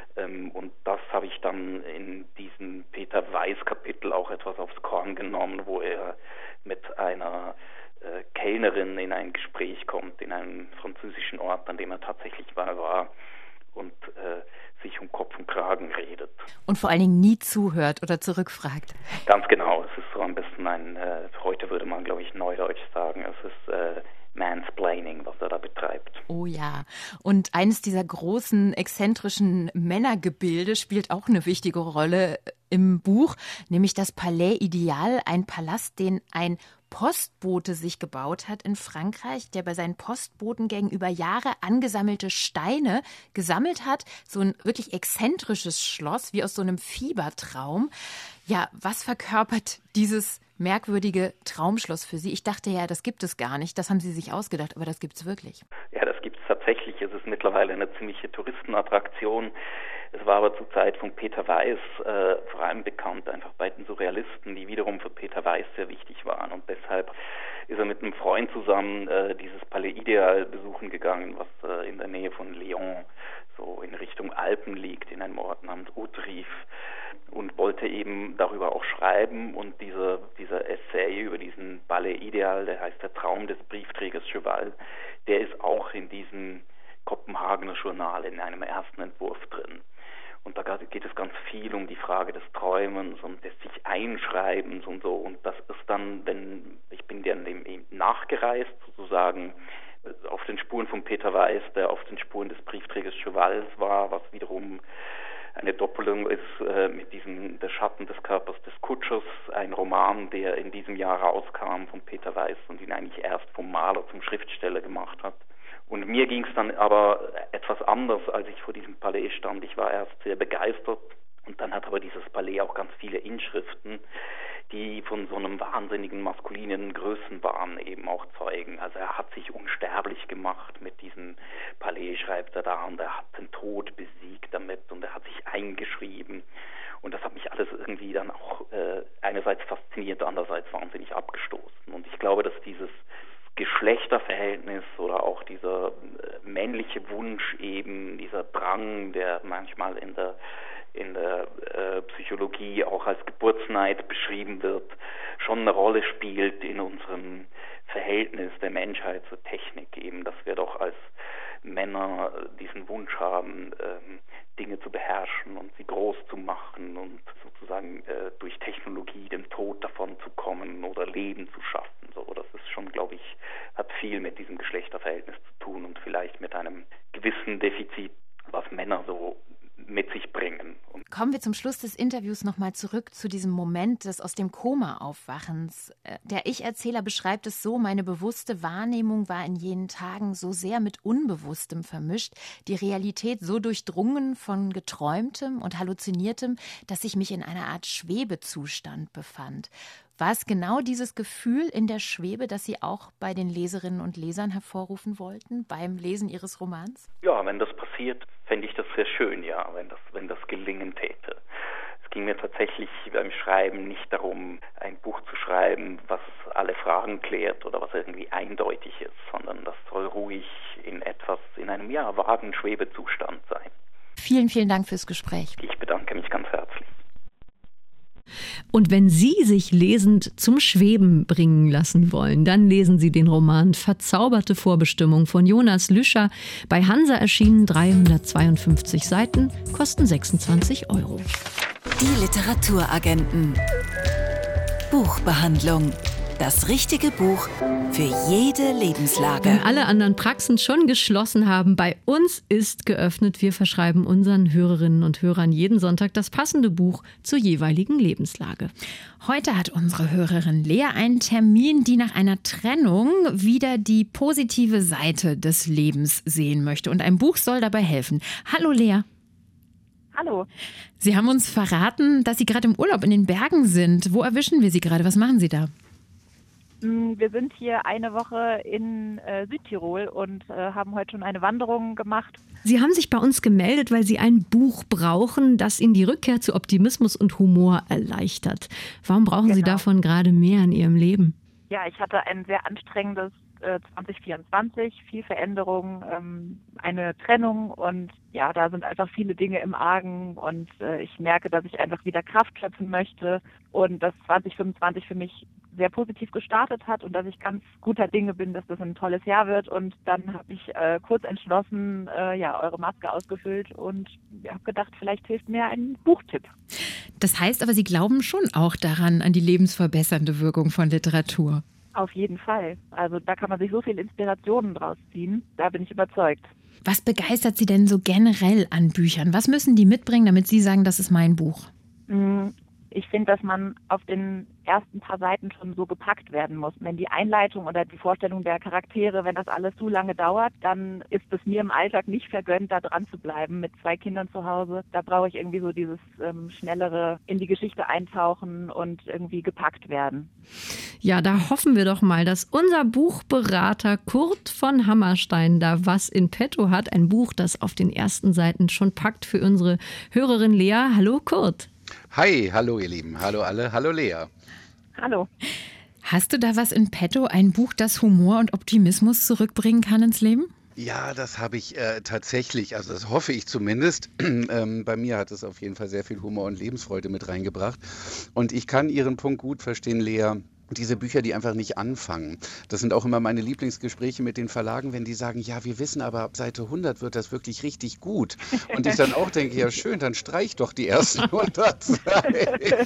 Und das habe ich dann in diesem Peter Weiß-Kapitel auch etwas aufs Korn genommen, wo er mit einer äh, Kellnerin in ein Gespräch kommt, in einem französischen Ort, an dem er tatsächlich mal war, und äh, sich um Kopf und Kragen redet. Und vor allen Dingen nie zuhört oder zurückfragt. Ganz genau. Es ist so ein bisschen ein, äh, heute würde man, glaube ich, neudeutsch sagen, es ist äh, Mansplaining, was er da betreibt. Oh ja. Und eines dieser großen, exzentrischen Männergebilde spielt auch eine wichtige Rolle im Buch, nämlich das Palais Ideal, ein Palast, den ein Postbote sich gebaut hat in Frankreich, der bei seinen Postbotengängen über Jahre angesammelte Steine gesammelt hat. So ein wirklich exzentrisches Schloss, wie aus so einem Fiebertraum. Ja, was verkörpert dieses merkwürdige Traumschloss für Sie? Ich dachte ja, das gibt es gar nicht. Das haben Sie sich ausgedacht, aber das gibt es wirklich. Ja, das gibt es tatsächlich. Es ist mittlerweile eine ziemliche Touristenattraktion. Es war aber zur Zeit von Peter Weiß äh, vor allem bekannt, einfach bei den Surrealisten, die wiederum für Peter Weiß sehr wichtig waren. Und deshalb ist er mit einem Freund zusammen äh, dieses Palais Ideal besuchen gegangen, was äh, in der Nähe von Lyon, so in Richtung Alpen liegt, in einem Ort namens Outreef, und wollte eben darüber auch schreiben. Und dieser, dieser Essay über diesen Palais Ideal, der heißt Der Traum des Briefträgers Cheval, der ist auch in diesem Kopenhagener Journal in einem ersten Entwurf drin. Und da geht es ganz viel um die Frage des Träumens und des sich Einschreibens und so. Und das ist dann, wenn ich bin dann dem nachgereist, sozusagen auf den Spuren von Peter Weiß, der auf den Spuren des Briefträgers Chevals war, was wiederum eine Doppelung ist äh, mit diesem Der Schatten des Körpers des Kutschers, ein Roman, der in diesem Jahr rauskam von Peter Weiß und ihn eigentlich erst vom Maler zum Schriftsteller gemacht hat. Und mir ging es dann aber etwas anders, als ich vor diesem Palais stand. Ich war erst sehr begeistert und dann hat aber dieses Palais auch ganz viele Inschriften, die von so einem wahnsinnigen maskulinen Größenwahn eben auch zeugen. Also er hat sich unsterblich gemacht mit diesem Palais, schreibt er da, und er hat den Tod besiegt damit und er hat sich eingeschrieben. Und das hat mich alles irgendwie dann auch äh, einerseits fasziniert, andererseits wahnsinnig abgestoßen. Und ich glaube, dass dieses Geschlechterverhältnis oder auch dieser äh, männliche Wunsch eben, dieser Drang, der manchmal in der in der äh, Psychologie auch als Geburtsneid beschrieben wird, schon eine Rolle spielt in unserem Verhältnis der Menschheit zur Technik eben, dass wir doch als Männer diesen Wunsch haben, ähm, Dinge zu beherrschen und sie groß zu machen und sozusagen äh, durch Technologie dem Tod davon zu kommen oder Leben zu schaffen. So, das ist schon, glaube ich, hat viel mit diesem Geschlechterverhältnis zu tun und vielleicht mit einem gewissen Defizit, was Männer so mit sich bringen. Und kommen wir zum Schluss des Interviews nochmal zurück zu diesem Moment des aus dem Koma Aufwachens. Der Ich-Erzähler beschreibt es so: Meine bewusste Wahrnehmung war in jenen Tagen so sehr mit Unbewusstem vermischt, die Realität so durchdrungen von Geträumtem und Halluziniertem, dass ich mich in einer Art Schwebezustand befand. War es genau dieses Gefühl in der Schwebe, das Sie auch bei den Leserinnen und Lesern hervorrufen wollten, beim Lesen Ihres Romans? Ja, wenn das passiert, fände ich das sehr schön, ja, wenn das, wenn das gelingen täte. Es ging mir tatsächlich beim Schreiben nicht darum, ein Buch zu schreiben, was alle Fragen klärt oder was irgendwie eindeutig ist, sondern das soll ruhig in etwas, in einem, ja, vagen Schwebezustand sein. Vielen, vielen Dank fürs Gespräch. Ich bedanke mich ganz herzlich. Und wenn Sie sich lesend zum Schweben bringen lassen wollen, dann lesen Sie den Roman Verzauberte Vorbestimmung von Jonas Lüscher, bei Hansa erschienen, dreihundertzweiundfünfzig Seiten, kosten sechsundzwanzig Euro. Die Literaturagenten. Buchbehandlung. Das richtige Buch für jede Lebenslage. Wenn alle anderen Praxen schon geschlossen haben, bei uns ist geöffnet. Wir verschreiben unseren Hörerinnen und Hörern jeden Sonntag das passende Buch zur jeweiligen Lebenslage. Heute hat unsere Hörerin Lea einen Termin, die nach einer Trennung wieder die positive Seite des Lebens sehen möchte. Und ein Buch soll dabei helfen. Hallo Lea. Hallo. Sie haben uns verraten, dass Sie gerade im Urlaub in den Bergen sind. Wo erwischen wir Sie gerade? Was machen Sie da? Wir sind hier eine Woche in äh, Südtirol und äh, haben heute schon eine Wanderung gemacht. Sie haben sich bei uns gemeldet, weil Sie ein Buch brauchen, das Ihnen die Rückkehr zu Optimismus und Humor erleichtert. Warum brauchen genau. Sie davon gerade mehr in Ihrem Leben? Ja, ich hatte ein sehr anstrengendes äh, zwanzig vierundzwanzig, viel Veränderung, ähm, eine Trennung und ja, da sind einfach viele Dinge im Argen und äh, ich merke, dass ich einfach wieder Kraft schöpfen möchte und dass zwanzig fünfundzwanzig für mich sehr positiv gestartet hat und dass ich ganz guter Dinge bin, dass das ein tolles Jahr wird. Und dann habe ich äh, kurz entschlossen, äh, ja, eure Maske ausgefüllt und ich habe gedacht, vielleicht hilft mir ein Buchtipp. Das heißt aber, Sie glauben schon auch daran, an die lebensverbessernde Wirkung von Literatur? Auf jeden Fall. Also da kann man sich so viel Inspirationen draus ziehen. Da bin ich überzeugt. Was begeistert Sie denn so generell an Büchern? Was müssen die mitbringen, damit Sie sagen, das ist mein Buch? Ich finde, dass man auf den ersten paar Seiten schon so gepackt werden muss. Wenn die Einleitung oder die Vorstellung der Charaktere, wenn das alles zu lange dauert, dann ist es mir im Alltag nicht vergönnt, da dran zu bleiben mit zwei Kindern zu Hause. Da brauche ich irgendwie so dieses ähm, schnellere in die Geschichte eintauchen und irgendwie gepackt werden. Ja, da hoffen wir doch mal, dass unser Buchberater Kurt von Hammerstein da was in petto hat. Ein Buch, das auf den ersten Seiten schon packt für unsere Hörerin Lea. Hallo Kurt. Hi, hallo ihr Lieben, hallo alle, hallo Lea. Hallo. Hast du da was in petto, ein Buch, das Humor und Optimismus zurückbringen kann ins Leben? Ja, das habe ich äh, tatsächlich, also das hoffe ich zumindest. ähm, bei mir hat es auf jeden Fall sehr viel Humor und Lebensfreude mit reingebracht. Und ich kann Ihren Punkt gut verstehen, Lea. diese Bücher, die einfach nicht anfangen. Das sind auch immer meine Lieblingsgespräche mit den Verlagen, wenn die sagen, ja, wir wissen aber, ab Seite hundert wird das wirklich richtig gut. Und ich dann auch denke, ja schön, dann streich doch die ersten hundert Seiten.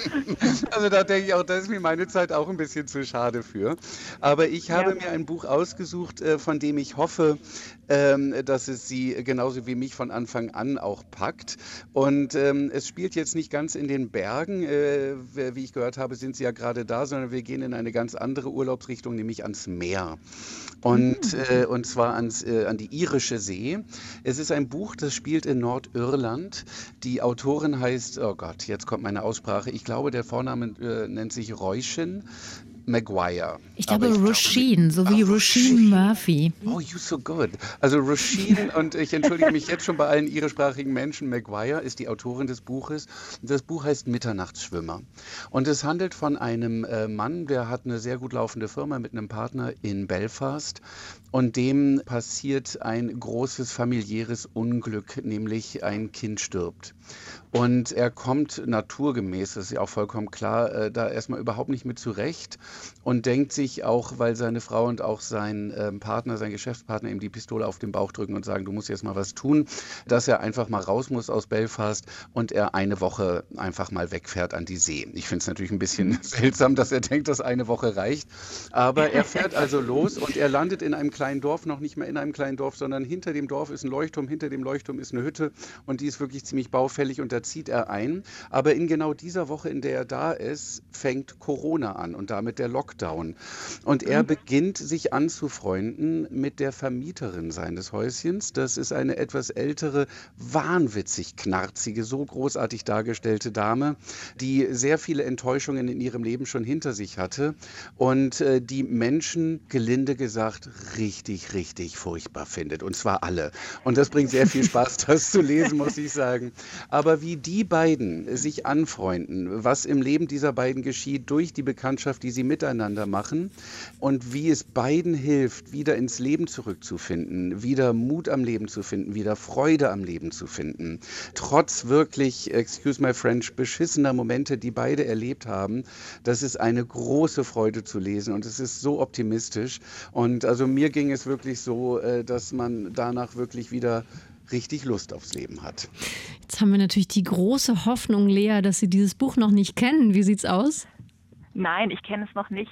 Also da denke ich auch, da ist mir meine Zeit auch ein bisschen zu schade für. Aber ich habe ja. mir ein Buch ausgesucht, von dem ich hoffe, dass es Sie genauso wie mich von Anfang an auch packt. Und ähm, es spielt jetzt nicht ganz in den Bergen, äh, wie ich gehört habe, sind Sie ja gerade da, sondern wir gehen in eine ganz andere Urlaubsrichtung, nämlich ans Meer. Und, äh, und zwar ans, äh, an die irische See. Es ist ein Buch, das spielt in Nordirland. Die Autorin heißt, oh Gott, jetzt kommt meine Aussprache, ich glaube, der Vorname äh, nennt sich Roisin Maguire. Ich glaube Roisin, so wie Roisin Murphy. Oh, you're so good. Also Roisin, und ich entschuldige mich jetzt schon bei allen irischsprachigen Menschen, Maguire ist die Autorin des Buches. Das Buch heißt Mitternachtsschwimmer. Und es handelt von einem äh, Mann, der hat eine sehr gut laufende Firma mit einem Partner in Belfast. Und dem passiert ein großes familiäres Unglück, nämlich ein Kind stirbt. Und er kommt naturgemäß, das ist ja auch vollkommen klar, äh, da erstmal überhaupt nicht mit zurecht und denkt sich auch, weil seine Frau und auch sein äh, Partner, sein Geschäftspartner ihm die Pistole auf den Bauch drücken und sagen, du musst jetzt mal was tun, dass er einfach mal raus muss aus Belfast und er eine Woche einfach mal wegfährt an die See. Ich finde es natürlich ein bisschen seltsam, dass er denkt, dass eine Woche reicht, aber er fährt also los und er landet in einem kleinen Dorf, noch nicht mehr in einem kleinen Dorf, sondern hinter dem Dorf ist ein Leuchtturm, hinter dem Leuchtturm ist eine Hütte und die ist wirklich ziemlich baufällig und da zieht er ein. Aber in genau dieser Woche, in der er da ist, fängt Corona an und damit der Lockdown. Und er mhm. beginnt sich anzufreunden mit der Vermieterin seines Häuschens. Das ist eine etwas ältere, wahnwitzig knarzige, so großartig dargestellte Dame, die sehr viele Enttäuschungen in ihrem Leben schon hinter sich hatte und äh, die Menschen, gelinde gesagt, richtig, richtig furchtbar findet. Und zwar alle. Und das bringt sehr viel Spaß, das zu lesen, muss ich sagen. Aber wie die beiden sich anfreunden, was im Leben dieser beiden geschieht durch die Bekanntschaft, die sie miteinander machen und wie es beiden hilft, wieder ins Leben zurückzufinden, wieder Mut am Leben zu finden, wieder Freude am Leben zu finden, trotz wirklich, excuse my French, beschissener Momente, die beide erlebt haben. Das ist eine große Freude zu lesen und es ist so optimistisch. Und also mir ging es wirklich so, dass man danach wirklich wieder richtig Lust aufs Leben hat. Jetzt haben wir natürlich die große Hoffnung, Lea, dass Sie dieses Buch noch nicht kennen. Wie sieht's aus? Nein, ich kenne es noch nicht.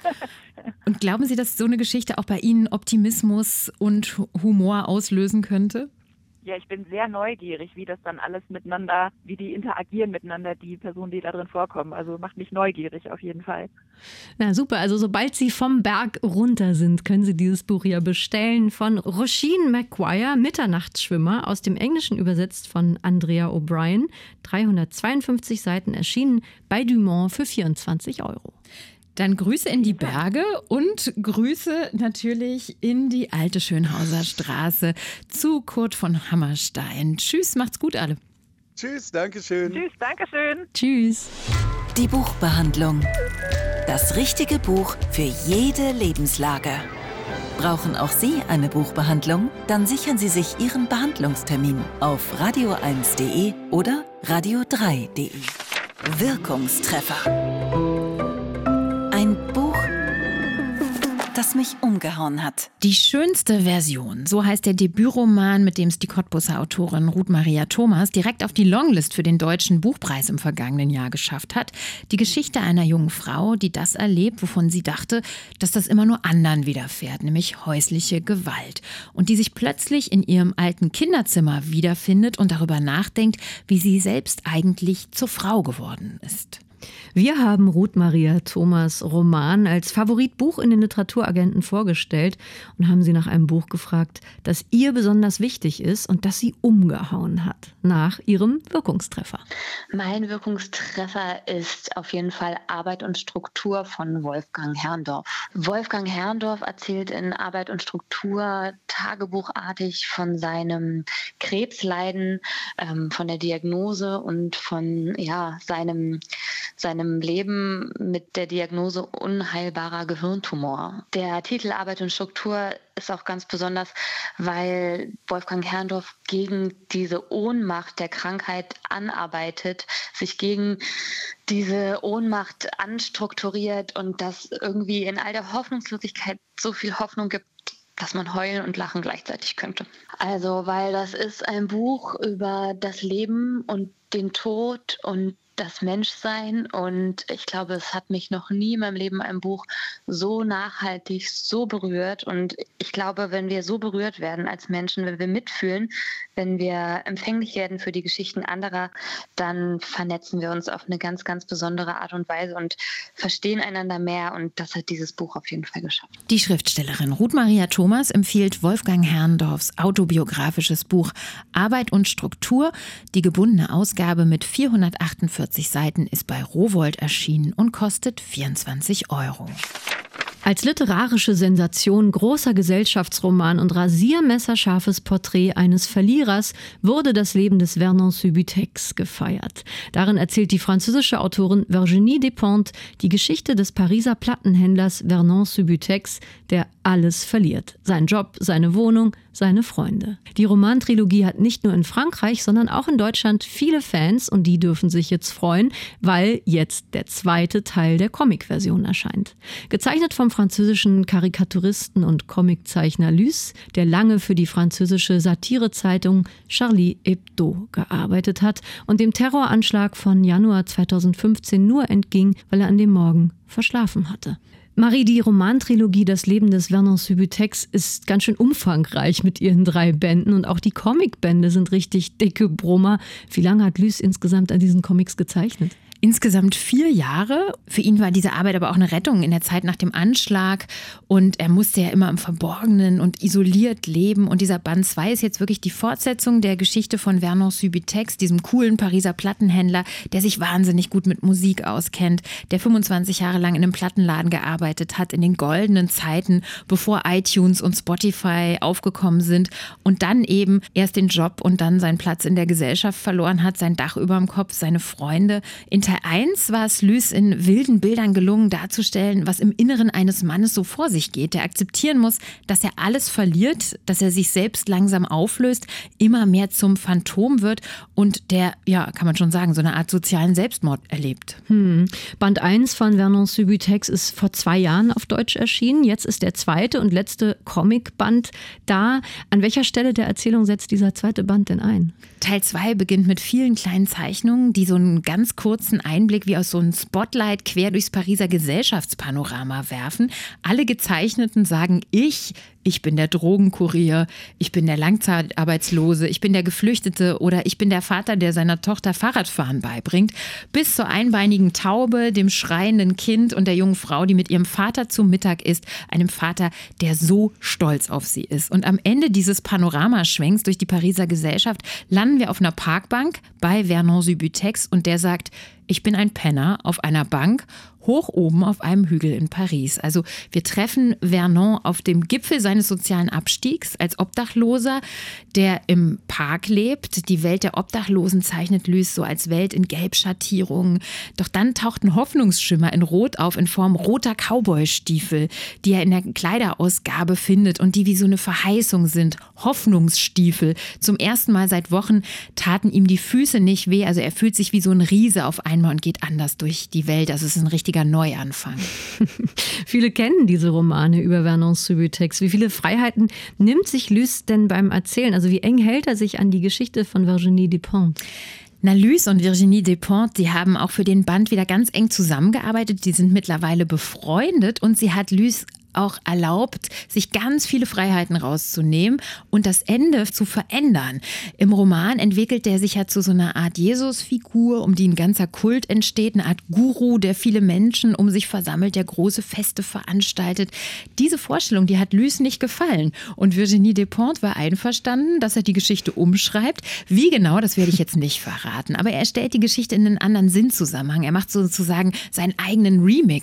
Und glauben Sie, dass so eine Geschichte auch bei Ihnen Optimismus und Humor auslösen könnte? Ja, ich bin sehr neugierig, wie das dann alles miteinander, wie die interagieren miteinander, die Personen, die da drin vorkommen. Also macht mich neugierig auf jeden Fall. Na super, also sobald Sie vom Berg runter sind, können Sie dieses Buch ja bestellen von Roisin Maguire, Mitternachtsschwimmer, aus dem Englischen übersetzt von Andrea O'Brien. dreihundertzweiundfünfzig Seiten, erschienen bei Dumont für vierundzwanzig Euro. Dann Grüße in die Berge und Grüße natürlich in die alte Schönhauser Straße zu Kurt von Hammerstein. Tschüss, macht's gut alle. Tschüss, danke schön. Tschüss, danke schön. Tschüss. Die Buchbehandlung. Das richtige Buch für jede Lebenslage. Brauchen auch Sie eine Buchbehandlung? Dann sichern Sie sich Ihren Behandlungstermin auf radio eins punkt de oder radio drei punkt de. Wirkungstreffer. Ein Buch, das mich umgehauen hat. Die schönste Version, so heißt der Debütroman, mit dem es die Cottbuser Autorin Ruth Maria Thomas direkt auf die Longlist für den Deutschen Buchpreis im vergangenen Jahr geschafft hat. Die Geschichte einer jungen Frau, die das erlebt, wovon sie dachte, dass das immer nur anderen widerfährt, nämlich häusliche Gewalt. Und die sich plötzlich in ihrem alten Kinderzimmer wiederfindet und darüber nachdenkt, wie sie selbst eigentlich zur Frau geworden ist. Wir haben Ruth Maria Thomas' Roman als Favoritbuch in den Literaturagenten vorgestellt und haben sie nach einem Buch gefragt, das ihr besonders wichtig ist und das sie umgehauen hat, nach ihrem Wirkungstreffer. Mein Wirkungstreffer ist auf jeden Fall Arbeit und Struktur von Wolfgang Herrndorff. Wolfgang Herrndorff erzählt in Arbeit und Struktur tagebuchartig von seinem Krebsleiden, ähm, von der Diagnose und von ja, seinem seinem Leben mit der Diagnose unheilbarer Gehirntumor. Der Titel Arbeit und Struktur ist auch ganz besonders, weil Wolfgang Herrndorf gegen diese Ohnmacht der Krankheit anarbeitet, sich gegen diese Ohnmacht anstrukturiert und das irgendwie in all der Hoffnungslosigkeit so viel Hoffnung gibt, dass man heulen und lachen gleichzeitig könnte. Also, weil das ist ein Buch über das Leben und den Tod und das Menschsein, und ich glaube, es hat mich noch nie in meinem Leben ein Buch so nachhaltig, so berührt, und ich glaube, wenn wir so berührt werden als Menschen, wenn wir mitfühlen, wenn wir empfänglich werden für die Geschichten anderer, dann vernetzen wir uns auf eine ganz, ganz besondere Art und Weise und verstehen einander mehr, und das hat dieses Buch auf jeden Fall geschafft. Die Schriftstellerin Ruth Maria Thomas empfiehlt Wolfgang Herrndorfs autobiografisches Buch Arbeit und Struktur. Die gebundene Ausgabe mit vierhundertachtundvierzig Seiten ist bei Rowohlt erschienen und kostet vierundzwanzig Euro. Als literarische Sensation, großer Gesellschaftsroman und rasiermesserscharfes Porträt eines Verlierers wurde das Leben des Vernon Subutex gefeiert. Darin erzählt die französische Autorin Virginie Despentes die Geschichte des Pariser Plattenhändlers Vernon Subutex, der alles verliert. Sein Job, seine Wohnung, seine Freunde. Die Romantrilogie hat nicht nur in Frankreich, sondern auch in Deutschland viele Fans, und die dürfen sich jetzt freuen, weil jetzt der zweite Teil der Comicversion erscheint. Gezeichnet vom französischen Karikaturisten und Comiczeichner Lys, der lange für die französische Satirezeitung Charlie Hebdo gearbeitet hat und dem Terroranschlag von Januar zweitausendfünfzehn nur entging, weil er an dem Morgen verschlafen hatte. Marie, die Romantrilogie Das Leben des Vernon Subutex ist ganz schön umfangreich mit ihren drei Bänden, und auch die Comicbände sind richtig dicke Brummer. Wie lange hat Lys insgesamt an diesen Comics gezeichnet? Insgesamt vier Jahre. Für ihn war diese Arbeit aber auch eine Rettung in der Zeit nach dem Anschlag, und er musste ja immer im Verborgenen und isoliert leben, und dieser Band zwei ist jetzt wirklich die Fortsetzung der Geschichte von Vernon Subutex, diesem coolen Pariser Plattenhändler, der sich wahnsinnig gut mit Musik auskennt, der fünfundzwanzig Jahre lang in einem Plattenladen gearbeitet hat, in den goldenen Zeiten, bevor iTunes und Spotify aufgekommen sind, und dann eben erst den Job und dann seinen Platz in der Gesellschaft verloren hat, sein Dach über dem Kopf, seine Freunde. In Teil eins war es Lys in wilden Bildern gelungen, darzustellen, was im Inneren eines Mannes so vor sich geht, der akzeptieren muss, dass er alles verliert, dass er sich selbst langsam auflöst, immer mehr zum Phantom wird und der, ja, kann man schon sagen, so eine Art sozialen Selbstmord erlebt. Hm. Band eins von Vernon Subutex ist vor zwei Jahren auf Deutsch erschienen. Jetzt ist der zweite und letzte Comicband da. An welcher Stelle der Erzählung setzt dieser zweite Band denn ein? Teil zwei beginnt mit vielen kleinen Zeichnungen, die so einen ganz kurzen Einblick wie aus so einem Spotlight quer durchs Pariser Gesellschaftspanorama werfen. Alle Gezeichneten sagen ich, ich bin der Drogenkurier, ich bin der Langzeitarbeitslose, ich bin der Geflüchtete oder ich bin der Vater, der seiner Tochter Fahrradfahren beibringt, bis zur einbeinigen Taube, dem schreienden Kind und der jungen Frau, die mit ihrem Vater zum Mittag isst, einem Vater, der so stolz auf sie ist. Und am Ende dieses Panoramaschwenks durch die Pariser Gesellschaft landen wir auf einer Parkbank bei Vernon Subutex, und der sagt, ich bin ein Penner auf einer Bank, hoch oben auf einem Hügel in Paris. Also wir treffen Vernon auf dem Gipfel seines sozialen Abstiegs als Obdachloser, der im Park lebt. Die Welt der Obdachlosen zeichnet Lys so als Welt in Gelbschattierungen. Doch dann taucht ein Hoffnungsschimmer in Rot auf in Form roter Cowboystiefel, die er in der Kleiderausgabe findet und die wie so eine Verheißung sind. Hoffnungsstiefel. Zum ersten Mal seit Wochen taten ihm die Füße nicht weh. Also er fühlt sich wie so ein Riese auf einmal und geht anders durch die Welt. Also es ist ein richtiger Neuanfang. Viele kennen diese Romane über Vernon Subutex. Wie viele Freiheiten nimmt sich Lys denn beim Erzählen? Also wie eng hält er sich an die Geschichte von Virginie Despentes? Na, Lys und Virginie Despentes, die haben auch für den Band wieder ganz eng zusammengearbeitet. Die sind mittlerweile befreundet, und sie hat Lys auch erlaubt, sich ganz viele Freiheiten rauszunehmen und das Ende zu verändern. Im Roman entwickelt er sich ja zu so einer Art Jesus-Figur, um die ein ganzer Kult entsteht, eine Art Guru, der viele Menschen um sich versammelt, der große Feste veranstaltet. Diese Vorstellung, die hat Lys nicht gefallen, und Virginie Despentes war einverstanden, dass er die Geschichte umschreibt. Wie genau, das werde ich jetzt nicht verraten, aber er stellt die Geschichte in einen anderen Sinnzusammenhang. Er macht sozusagen seinen eigenen Remix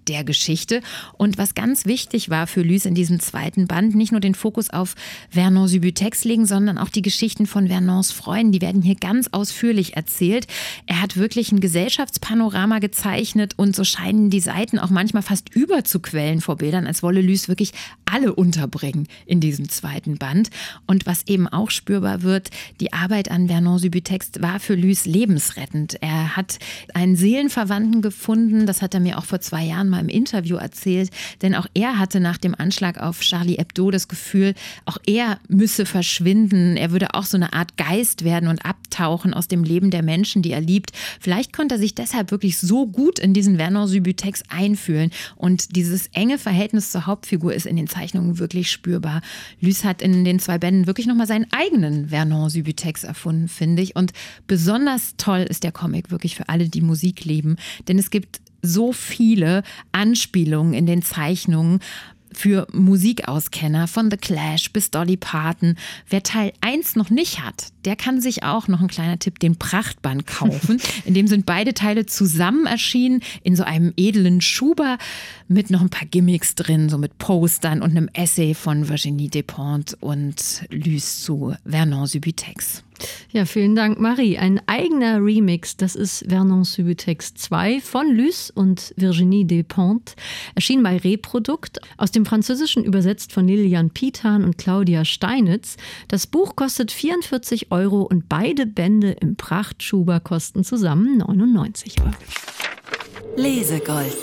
der Geschichte. Und was ganz wichtig war für Lys in diesem zweiten Band, nicht nur den Fokus auf Vernon Subutex legen, sondern auch die Geschichten von Vernons Freunden. Die werden hier ganz ausführlich erzählt. Er hat wirklich ein Gesellschaftspanorama gezeichnet und so scheinen die Seiten auch manchmal fast überzuquellen vor Bildern, als wolle Lys wirklich alle unterbringen in diesem zweiten Band. Und was eben auch spürbar wird, die Arbeit an Vernon Subutex war für Lys lebensrettend. Er hat einen Seelenverwandten gefunden, das hat er mir auch vor zwei Jahren mal im Interview erzählt, denn auch er hatte nach dem Anschlag auf Charlie Hebdo das Gefühl, auch er müsse verschwinden, er würde auch so eine Art Geist werden und abtauchen aus dem Leben der Menschen, die er liebt. Vielleicht konnte er sich deshalb wirklich so gut in diesen Vernon Subutex einfühlen und dieses enge Verhältnis zur Hauptfigur ist in den Zeichnungen wirklich spürbar. Lys hat in den zwei Bänden wirklich nochmal seinen eigenen Vernon Subutex erfunden, finde ich, und besonders toll ist der Comic wirklich für alle, die Musik lieben, denn es gibt so viele Anspielungen in den Zeichnungen für Musikauskenner, von The Clash bis Dolly Parton. Wer Teil eins noch nicht hat, der kann sich auch, noch ein kleiner Tipp, den Prachtband kaufen. In dem sind beide Teile zusammen erschienen, in so einem edlen Schuber mit noch ein paar Gimmicks drin, so mit Postern und einem Essay von Virginie Despentes und Lys zu Vernon Subutex. Ja, vielen Dank, Marie. Ein eigener Remix, das ist Vernon Subutex zwei von Lys und Virginie Despentes, erschien bei Reprodukt, aus dem Französischen übersetzt von Lilian Piethan und Claudia Steinitz. Das Buch kostet vierundvierzig Euro und beide Bände im Prachtschuber kosten zusammen neunundneunzig Euro. Lesegold.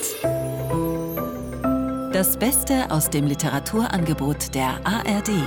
Das Beste aus dem Literaturangebot der A R D.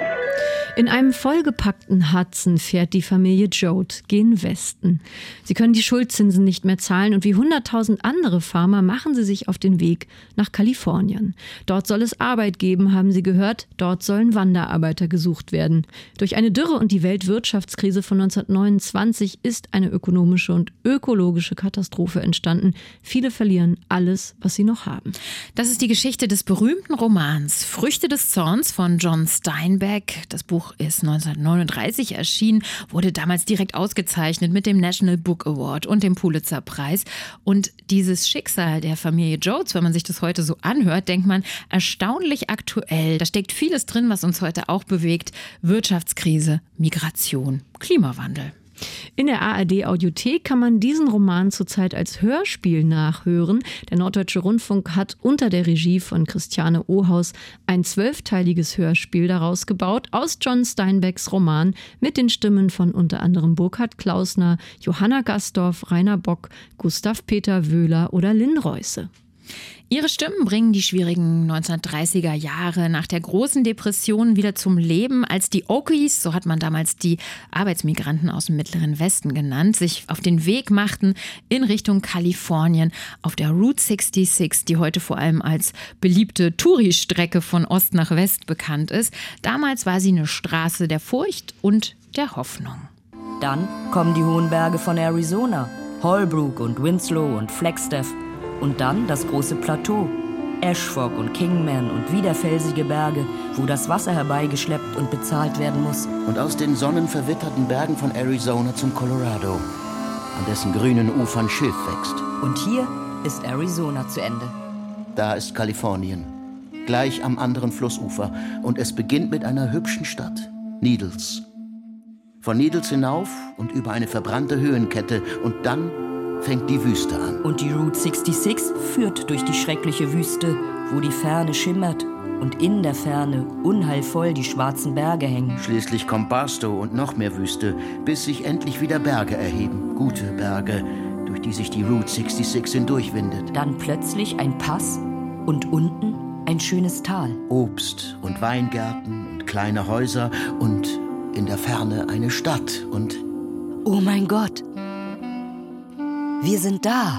In einem vollgepackten Hudson fährt die Familie Joad gen Westen. Sie können die Schuldzinsen nicht mehr zahlen und wie hunderttausend andere Farmer machen sie sich auf den Weg nach Kalifornien. Dort soll es Arbeit geben, haben sie gehört. Dort sollen Wanderarbeiter gesucht werden. Durch eine Dürre und die Weltwirtschaftskrise von neunzehnhundertneunundzwanzig ist eine ökonomische und ökologische Katastrophe entstanden. Viele verlieren alles, was sie noch haben. Das ist die Geschichte des berühmten Romans Früchte des Zorns von John Steinbeck. Das Buch ist neunzehnhundertneununddreißig erschienen, wurde damals direkt ausgezeichnet mit dem National Book Award und dem Pulitzer-Preis. Und dieses Schicksal der Familie Joads, wenn man sich das heute so anhört, denkt man, erstaunlich aktuell. Da steckt vieles drin, was uns heute auch bewegt. Wirtschaftskrise, Migration, Klimawandel. In der A R D-Audiothek kann man diesen Roman zurzeit als Hörspiel nachhören. Der Norddeutsche Rundfunk hat unter der Regie von Christiane Ohaus ein zwölfteiliges Hörspiel daraus gebaut aus John Steinbecks Roman mit den Stimmen von unter anderem Burkhard Klausner, Johanna Gastorf, Rainer Bock, Gustav Peter Wöhler oder Lynn Reusse. Ihre Stimmen bringen die schwierigen neunzehnhundertdreißiger Jahre nach der großen Depression wieder zum Leben, als die Okies, so hat man damals die Arbeitsmigranten aus dem Mittleren Westen genannt, sich auf den Weg machten in Richtung Kalifornien auf der Route sechsundsechzig, die heute vor allem als beliebte Touri-Strecke von Ost nach West bekannt ist. Damals war sie eine Straße der Furcht und der Hoffnung. Dann kommen die hohen Berge von Arizona, Holbrook und Winslow und Flagstaff. Und dann das große Plateau, Ashford und Kingman und wieder felsige Berge, wo das Wasser herbeigeschleppt und bezahlt werden muss. Und aus den sonnenverwitterten Bergen von Arizona zum Colorado, an dessen grünen Ufern Schilf wächst. Und hier ist Arizona zu Ende. Da ist Kalifornien, gleich am anderen Flussufer. Und es beginnt mit einer hübschen Stadt, Needles. Von Needles hinauf und über eine verbrannte Höhenkette und dann fängt die Wüste an. Und die Route sechsundsechzig führt durch die schreckliche Wüste, wo die Ferne schimmert und in der Ferne unheilvoll die schwarzen Berge hängen. Schließlich kommt Barstow und noch mehr Wüste, bis sich endlich wieder Berge erheben. Gute Berge, durch die sich die Route sechsundsechzig hindurchwindet. Dann plötzlich ein Pass und unten ein schönes Tal. Obst und Weingärten und kleine Häuser und in der Ferne eine Stadt und... Oh mein Gott! Wir sind da.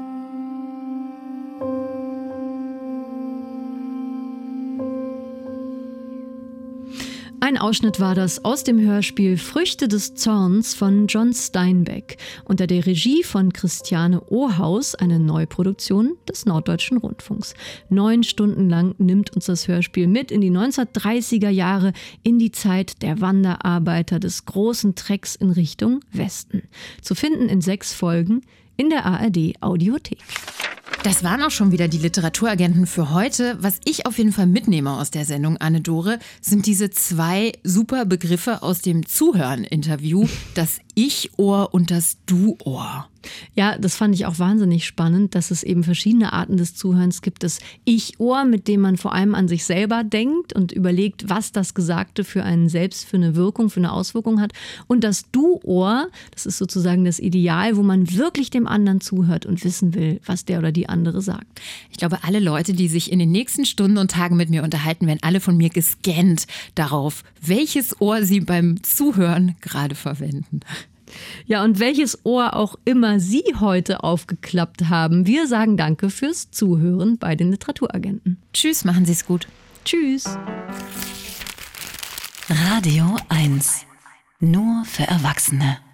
Ein Ausschnitt war das aus dem Hörspiel Früchte des Zorns von John Steinbeck unter der Regie von Christiane Ohaus, eine Neuproduktion des Norddeutschen Rundfunks. Neun Stunden lang nimmt uns das Hörspiel mit in die neunzehnhundertdreißiger Jahre, in die Zeit der Wanderarbeiter, des großen Trecks in Richtung Westen. Zu finden in sechs Folgen in der A R D-Audiothek. Das waren auch schon wieder die Literaturagenten für heute. Was ich auf jeden Fall mitnehme aus der Sendung, Anne-Dore, sind diese zwei super Begriffe aus dem Zuhören-Interview. Das Ich-Ohr und das Du-Ohr. Ja, das fand ich auch wahnsinnig spannend, dass es eben verschiedene Arten des Zuhörens gibt. Das Ich-Ohr, mit dem man vor allem an sich selber denkt und überlegt, was das Gesagte für einen selbst, für eine Wirkung, für eine Auswirkung hat. Und das Du-Ohr, das ist sozusagen das Ideal, wo man wirklich dem anderen zuhört und wissen will, was der oder die andere sagt. Ich glaube, alle Leute, die sich in den nächsten Stunden und Tagen mit mir unterhalten, werden alle von mir gescannt darauf, welches Ohr sie beim Zuhören gerade verwenden. Ja, und welches Ohr auch immer Sie heute aufgeklappt haben. Wir sagen Danke fürs Zuhören bei den Literaturagenten. Tschüss, machen Sie es gut. Tschüss. Radio eins. Nur für Erwachsene.